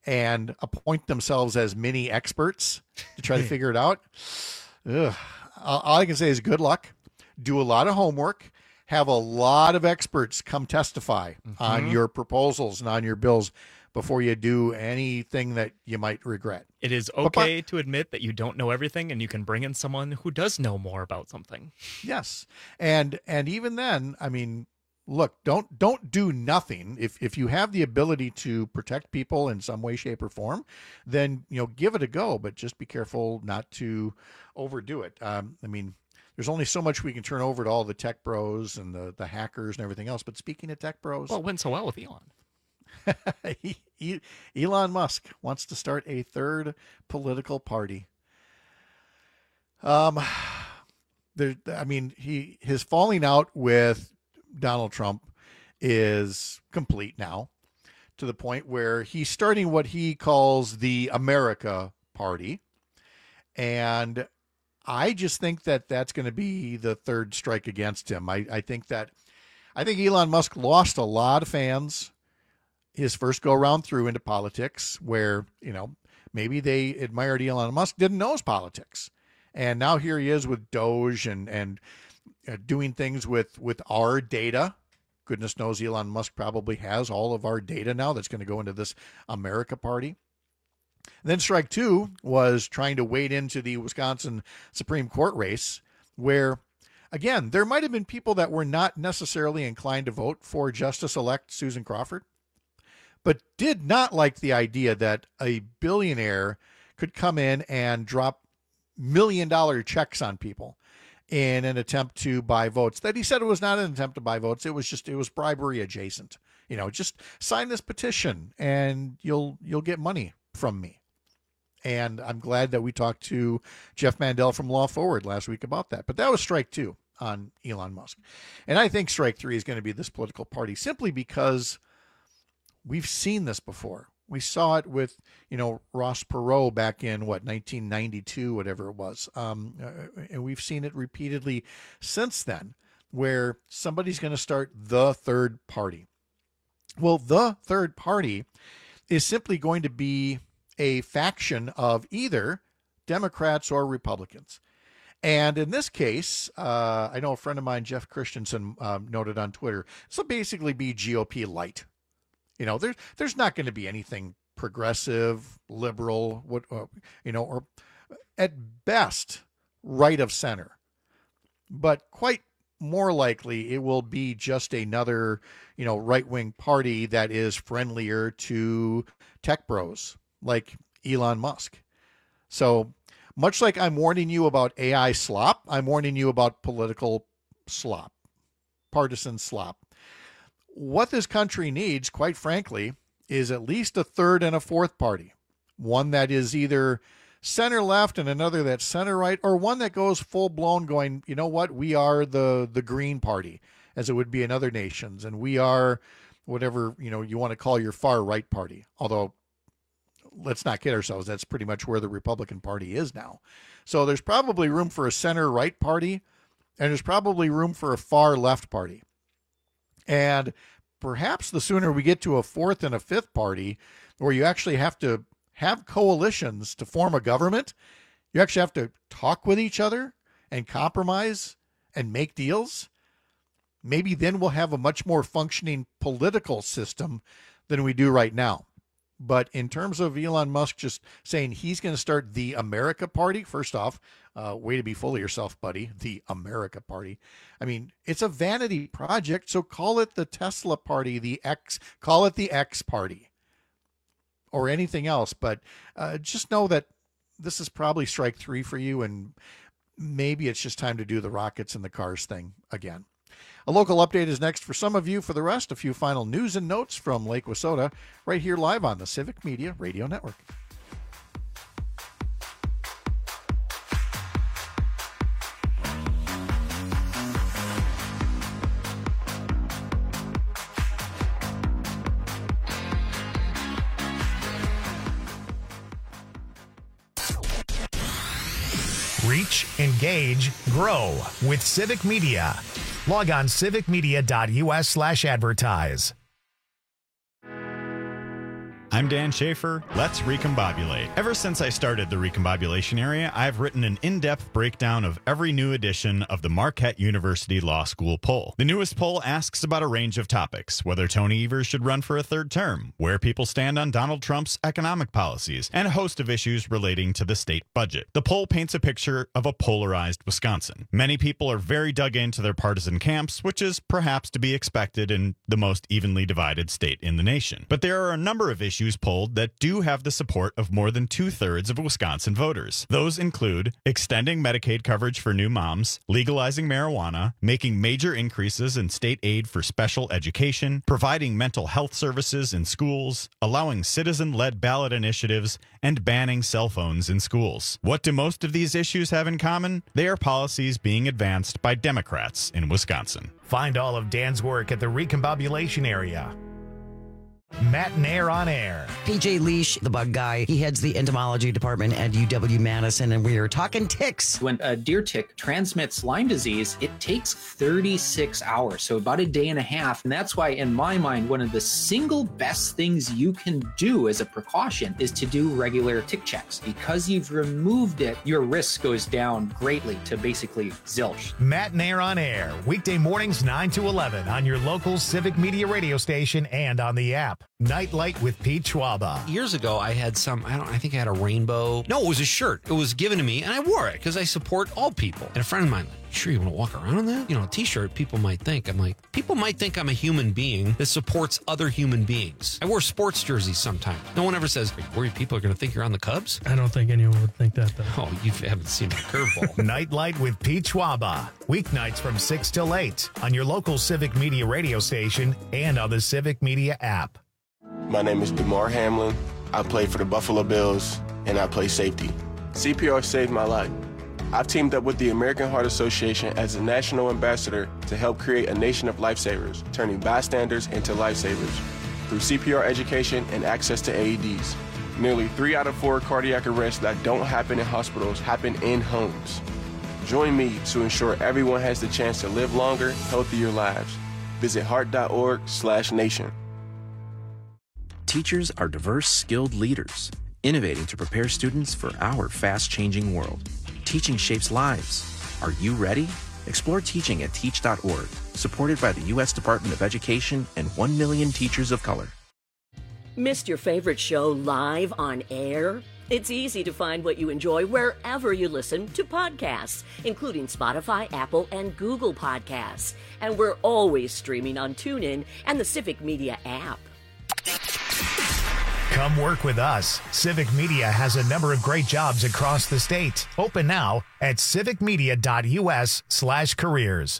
and appoint themselves as mini experts to try to figure it out. Ugh. All I can say is good luck. Do a lot of homework. Have a lot of experts come testify mm-hmm. on your proposals and on your bills before you do anything that you might regret. It is okay but, to admit that you don't know everything, and you can bring in someone who does know more about something. Yes. And and even then, I mean, look, don't don't do nothing. If if you have the ability to protect people in some way, shape, or form, then, you know, give it a go, but just be careful not to overdo it. Um, I mean, there's only so much we can turn over to all the tech bros and the, the hackers and everything else. But speaking of tech bros, well, it went so well with Elon. he, he, Elon Musk wants to start a third political party. Um, there. I mean, he his falling out with Donald Trump is complete now, to the point where he's starting what he calls the America Party, and I just think that that's going to be the third strike against him. I, I think that I think Elon Musk lost a lot of fans his first go around through into politics, where, you know, maybe they admired Elon Musk, didn't know his politics. And now here he is with Doge and, and uh, doing things with, with our data. Goodness knows Elon Musk probably has all of our data now that's going to go into this America Party. And then strike two was trying to wade into the Wisconsin Supreme Court race, where, again, there might have been people that were not necessarily inclined to vote for Justice-elect Susan Crawford, but did not like the idea that a billionaire could come in and drop million dollar checks on people in an attempt to buy votes. That he said it was not an attempt to buy votes. It was just, it was bribery adjacent. You know, just sign this petition and you'll, you'll get money from me. And I'm glad that we talked to Jeff Mandel from Law Forward last week about that. But that was strike two on Elon Musk. And I think strike three is going to be this political party, simply because we've seen this before. We saw it with, you know, Ross Perot back in, what, nineteen ninety-two, whatever it was. Um, uh, and we've seen it repeatedly since then, where somebody's going to start the third party. Well, the third party is simply going to be a faction of either Democrats or Republicans. And in this case, uh, I know a friend of mine, Jeff Christensen, um, noted on Twitter, this will basically be G O P light. You know, there's there's not going to be anything progressive, liberal, what uh, you know, or at best right of center. But quite more likely, it will be just another, you know, right-wing party that is friendlier to tech bros like Elon Musk. So much like I'm warning you about A I slop, I'm warning you about political slop, partisan slop. What this country needs, quite frankly, is at least a third and a fourth party. One that is either center left and another that's center right, or one that goes full blown going, you know what, we are the, the Green Party, as it would be in other nations. And we are whatever, you know, you want to call your far right party. Although, let's not kid ourselves, that's pretty much where the Republican Party is now. So there's probably room for a center right party, and there's probably room for a far left party. And perhaps the sooner we get to a fourth and a fifth party, where you actually have to have coalitions to form a government, you actually have to talk with each other and compromise and make deals, maybe then we'll have a much more functioning political system than we do right now. But in terms of Elon Musk just saying he's going to start the America Party, first off, uh, way to be full of yourself, buddy, the America Party. I mean, it's a vanity project, so call it the Tesla Party, the X, call it the X Party, or anything else. But uh, just know that this is probably strike three for you, and maybe it's just time to do the rockets and the cars thing again. A local update is next for some of you. For the rest, a few final news and notes from Lake Wissota, right here live on the Civic Media Radio Network. Reach, engage, grow with Civic Media. Log on civicmedia.us slash advertise. I'm Dan Schaefer. Let's recombobulate. Ever since I started the recombobulation area, I've written an in-depth breakdown of every new edition of the Marquette University Law School poll. The newest poll asks about a range of topics: whether Tony Evers should run for a third term, where people stand on Donald Trump's economic policies, and a host of issues relating to the state budget. The poll paints a picture of a polarized Wisconsin. Many people are very dug into their partisan camps, which is perhaps to be expected in the most evenly divided state in the nation. But there are a number of issues polled that do have the support of more than two-thirds of Wisconsin voters. Those include extending Medicaid coverage for new moms, legalizing marijuana, making major increases in state aid for special education, providing mental health services in schools, allowing citizen-led ballot initiatives, and banning cell phones in schools. What do most of these issues have in common? They are policies being advanced by Democrats in Wisconsin. Find all of Dan's work at the recombobulation area. Matt and Air on Air. P J Leash, the bug guy, he heads the entomology department at U W Madison, and we are talking ticks. When a deer tick transmits Lyme disease, it takes thirty-six hours, so about a day and a half. And that's why, in my mind, one of the single best things you can do as a precaution is to do regular tick checks. Because you've removed it, your risk goes down greatly to basically zilch. Matt and Air on Air, weekday mornings nine to eleven on your local Civic Media radio station and on the app. Nightlight with Pete Schwaba. Years ago, I had some, I don't I think I had a rainbow. No, it was a shirt. It was given to me, and I wore it because I support all people. And a friend of mine, sure you want to walk around in that? You know, a t-shirt, people might think. I'm like, people might think I'm a human being that supports other human beings. I wear sports jerseys sometimes. No one ever says, are you worried people are going to think you're on the Cubs? I don't think anyone would think that, though. Oh, you haven't seen my curveball. Nightlight with Pete Schwaba. Weeknights from six till eight on your local Civic Media radio station and on the Civic Media app. My name is DeMar Hamlin. I play for the Buffalo Bills, and I play safety. C P R saved my life. I've teamed up with the American Heart Association as a national ambassador to help create a nation of lifesavers, turning bystanders into lifesavers through C P R education and access to A E Ds. Nearly three out of four cardiac arrests that don't happen in hospitals happen in homes. Join me to ensure everyone has the chance to live longer, healthier lives. Visit heart.org slash nation. Teachers are diverse, skilled leaders, innovating to prepare students for our fast-changing world. Teaching shapes lives. Are you ready? Explore teaching at teach dot org, supported by the U S Department of Education and one million teachers of color. Missed your favorite show live on air? It's easy to find what you enjoy wherever you listen to podcasts, including Spotify, Apple, and Google Podcasts. And we're always streaming on TuneIn and the Civic Media app. Come work with us. Civic Media has a number of great jobs across the state. Open now at civicmedia.us slash careers.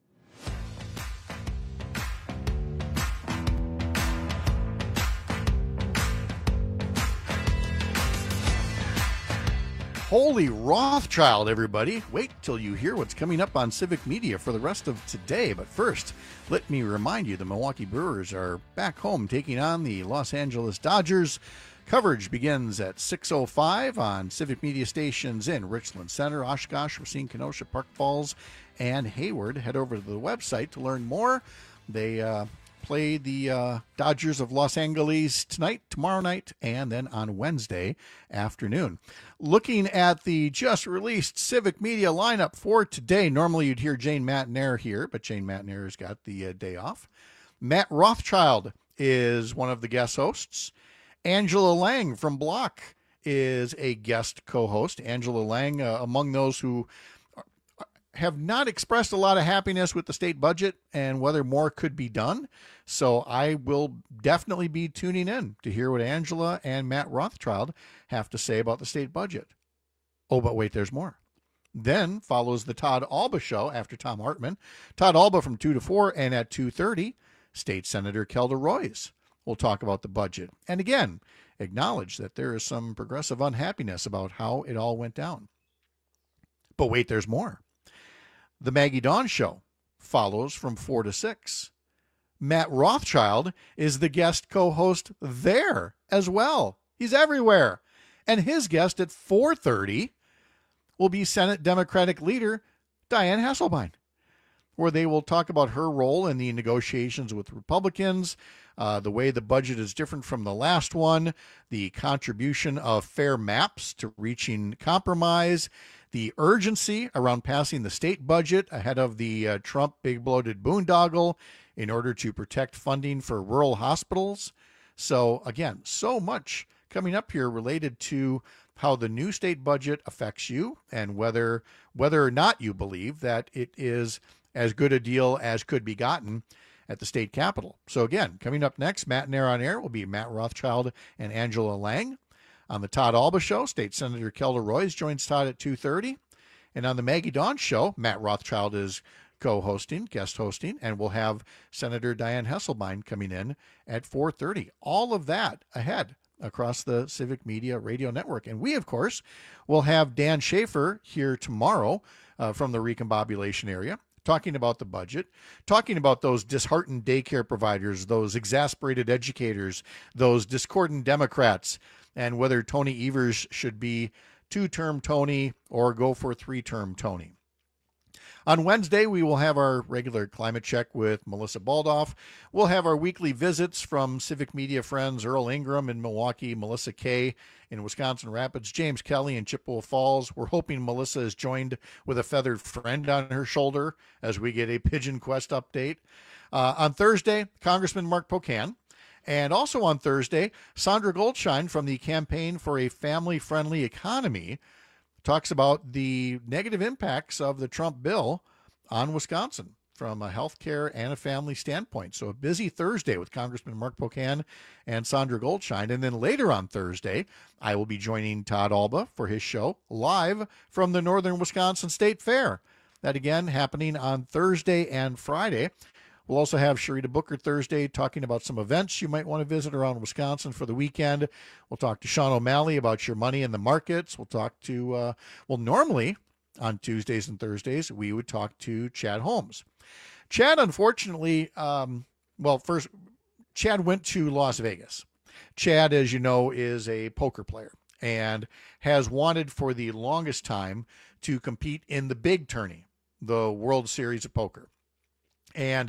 Holy Rothschild, everybody. Wait till you hear what's coming up on Civic Media for the rest of today. But first, let me remind you the Milwaukee Brewers are back home taking on the Los Angeles Dodgers. Coverage begins at six oh five on Civic Media stations in Richland Center, Oshkosh, Racine, Kenosha, Park Falls, and Hayward. Head over to the website to learn more. They uh, play the uh, Dodgers of Los Angeles tonight, tomorrow night, and then on Wednesday afternoon. Looking at the just released Civic Media lineup for today, normally you'd hear Jane Matnair here, but Jane Matnair has got the uh, day off. Matt Rothschild is one of the guest hosts. Angela Lang from Block is a guest co-host. Angela Lang, uh, among those who have not expressed a lot of happiness with the state budget and whether more could be done. So I will definitely be tuning in to hear what Angela and Matt Rothschild have to say about the state budget. Oh, but wait, there's more. Then follows the Todd Alba Show after Tom Hartman. Todd Alba from two to four, and at two thirty, State Senator Kelda Roys will talk about the budget. And again, acknowledge that there is some progressive unhappiness about how it all went down. But wait, there's more. The Maggie Dawn Show follows from four to six. Matt Rothschild is the guest co-host there as well. He's everywhere. And his guest at four thirty will be Senate Democratic leader Dianne Hasselbein. where they will talk about her role in the negotiations with Republicans, uh, the way the budget is different from the last one, the contribution of fair maps to reaching compromise, the urgency around passing the state budget ahead of the uh, Trump big bloated boondoggle in order to protect funding for rural hospitals. So again, so much coming up here related to how the new state budget affects you and whether whether or not you believe that it is as good a deal as could be gotten at the state capitol. So again, coming up next, Matt and Air on Air will be Matt Rothschild and Angela Lang. On the Todd Alba Show, State Senator Kelda Roys joins Todd at two thirty. And on the Maggie Dawn Show, Matt Rothschild is co-hosting, guest hosting, and we'll have Senator Diane Hesselbein coming in at four thirty. All of that ahead across the Civic Media Radio Network. And we, of course, will have Dan Schaefer here tomorrow uh, from the recombobulation area, talking about the budget, talking about those disheartened daycare providers, those exasperated educators, those discordant Democrats, and whether Tony Evers should be two-term Tony or go for three-term Tony. On Wednesday, we will have our regular climate check with Melissa Baldoff. We'll have our weekly visits from Civic Media friends Earl Ingram in Milwaukee, Melissa Kay in Wisconsin Rapids, James Kelly in Chippewa Falls. We're hoping Melissa is joined with a feathered friend on her shoulder as we get a Pigeon Quest update. Uh, on Thursday, Congressman Mark Pocan. And also on Thursday, Sandra Goldschein from the Campaign for a Family-Friendly Economy talks about the negative impacts of the Trump bill on Wisconsin from a healthcare and a family standpoint. So a busy Thursday with Congressman Mark Pocan and Sandra Goldschein. And then later on Thursday, I will be joining Todd Alba for his show live from the Northern Wisconsin State Fair. That again happening on Thursday and Friday. We'll also have Sharita Booker Thursday talking about some events you might want to visit around Wisconsin for the weekend. We'll talk to Sean O'Malley about your money in the markets. We'll talk to, uh, well, normally on Tuesdays and Thursdays, we would talk to Chad Holmes. Chad, unfortunately, um, well, first, Chad went to Las Vegas. Chad, as you know, is a poker player and has wanted for the longest time to compete in the big tourney, the World Series of Poker. And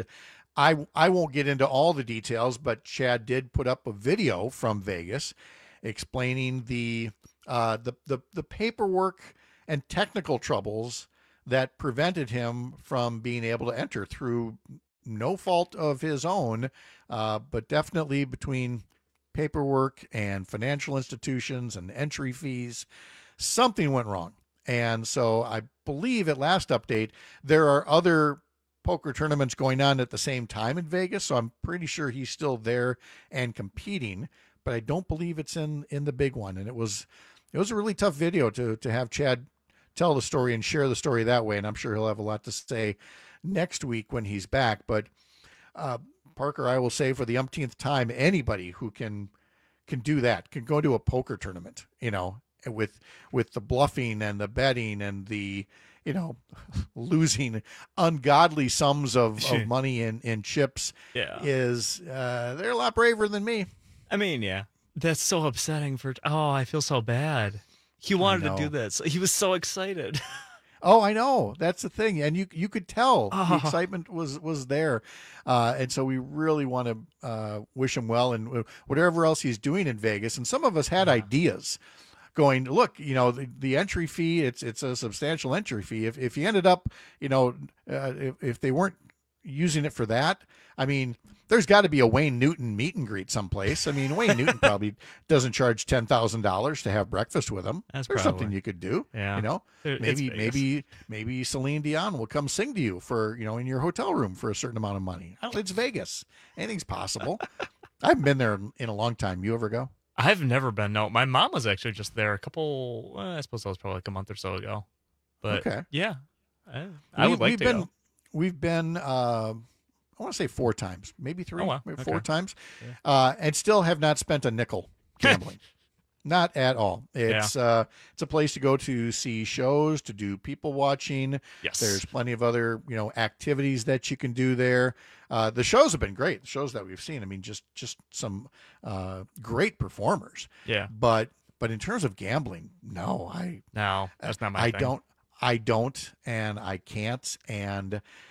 I I won't get into all the details, but Chad did put up a video from Vegas explaining the uh, the, the the paperwork and technical troubles that prevented him from being able to enter through no fault of his own, uh, but definitely between paperwork and financial institutions and entry fees, something went wrong. And so I believe at last update, there are other poker tournaments going on at the same time in Vegas, so I'm pretty sure he's still there and competing, but I don't believe it's in in the big one. And it was it was a really tough video to to have Chad tell the story and share the story that way, and I'm sure he'll have a lot to say next week when he's back. But uh, Parker, I will say for the umpteenth time, anybody who can can do that can go to a poker tournament, you know, with with the bluffing and the betting and the you know, losing ungodly sums of, of money in, in chips yeah. is, uh, they're a lot braver than me. I mean, yeah, that's so upsetting for, oh, I feel so bad. He wanted to do this. He was so excited. Oh, I know. That's the thing. And you, you could tell oh. the excitement was, was there. Uh, and so we really want to, uh, wish him well and whatever else he's doing in Vegas. And some of us had yeah. ideas. Going, look, you know, the, the entry fee, it's it's a substantial entry fee. If if you ended up, you know, uh, if, if they weren't using it for that, I mean, there's got to be a Wayne Newton meet and greet someplace. I mean, Wayne Newton probably doesn't charge ten thousand dollars to have breakfast with him. That's there's probably something you could do. Yeah. You know, It- maybe it's Vegas. maybe maybe Celine Dion will come sing to you for, you know, in your hotel room for a certain amount of money. Oh, it's Vegas. Anything's possible. I haven't been there in a long time. You ever go? I've never been. No, my mom was actually just there a couple. Well, I suppose that was probably like a month or so ago. But Okay. yeah, I, I We- would like we've to been, go. We've been, uh, I want to say four times, maybe three, Oh, wow. maybe four Okay. times, Yeah. uh, and still have not spent a nickel gambling. Not at all. It's uh, it's a place to go to see shows, to do people watching. Yes. There's plenty of other, you know, activities that you can do there. Uh, the shows have been great. The shows that we've seen, I mean, just just some uh, great performers. Yeah. But but in terms of gambling, no, I No, that's not my I thing. don't I don't and I can't and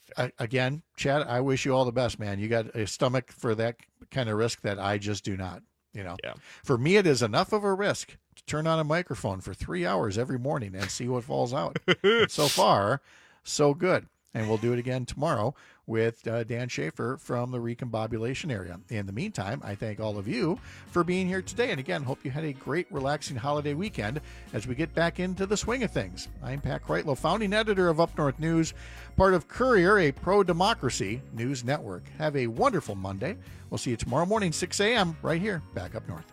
I, again, Chad, I wish you all the best, man. You got a stomach for that kind of risk that I just do not. You know, yeah. For me, it is enough of a risk to turn on a microphone for three hours every morning and see what falls out. So far, so good. And we'll do it again tomorrow with uh, Dan Schaefer from the Recombobulation area. In the meantime, I thank all of you for being here today. And again, hope you had a great, relaxing holiday weekend as we get back into the swing of things. I'm Pat Kreitlow, founding editor of Up North News, part of Courier, a pro-democracy news network. Have a wonderful Monday. We'll see you tomorrow morning, six a.m., right here, back up north.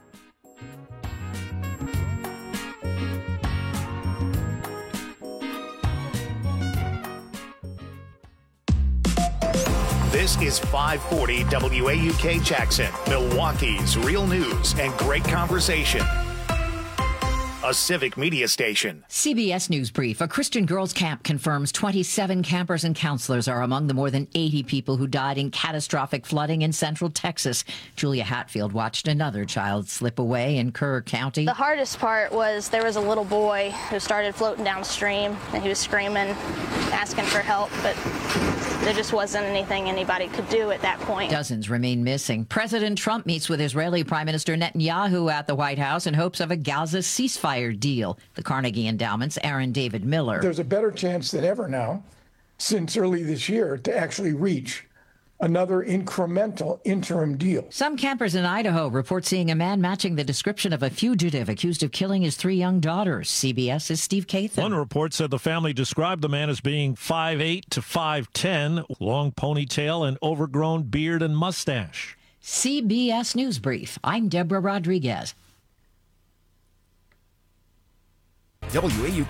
This is five forty W A U K Jackson, Milwaukee's real news and great conversation. A civic media station. C B S News Brief. A Christian girls camp confirms twenty-seven campers and counselors are among the more than eighty people who died in catastrophic flooding in central Texas. Julia Hatfield watched another child slip away in Kerr County. The hardest part was there was a little boy who started floating downstream, and he was screaming, asking for help, but there just wasn't anything anybody could do at that point. Dozens remain missing. President Trump meets with Israeli Prime Minister Netanyahu at the White House in hopes of a Gaza ceasefire deal. The Carnegie Endowment's Aaron David Miller. There's a better chance than ever now, since early this year, to actually reach another incremental interim deal. Some campers in Idaho report seeing a man matching the description of a fugitive accused of killing his three young daughters. CBS's Steve Kathan. One report said the family described the man as being five eight to five ten, long ponytail and overgrown beard and mustache. C B S News Brief. I'm Deborah Rodriguez. W A U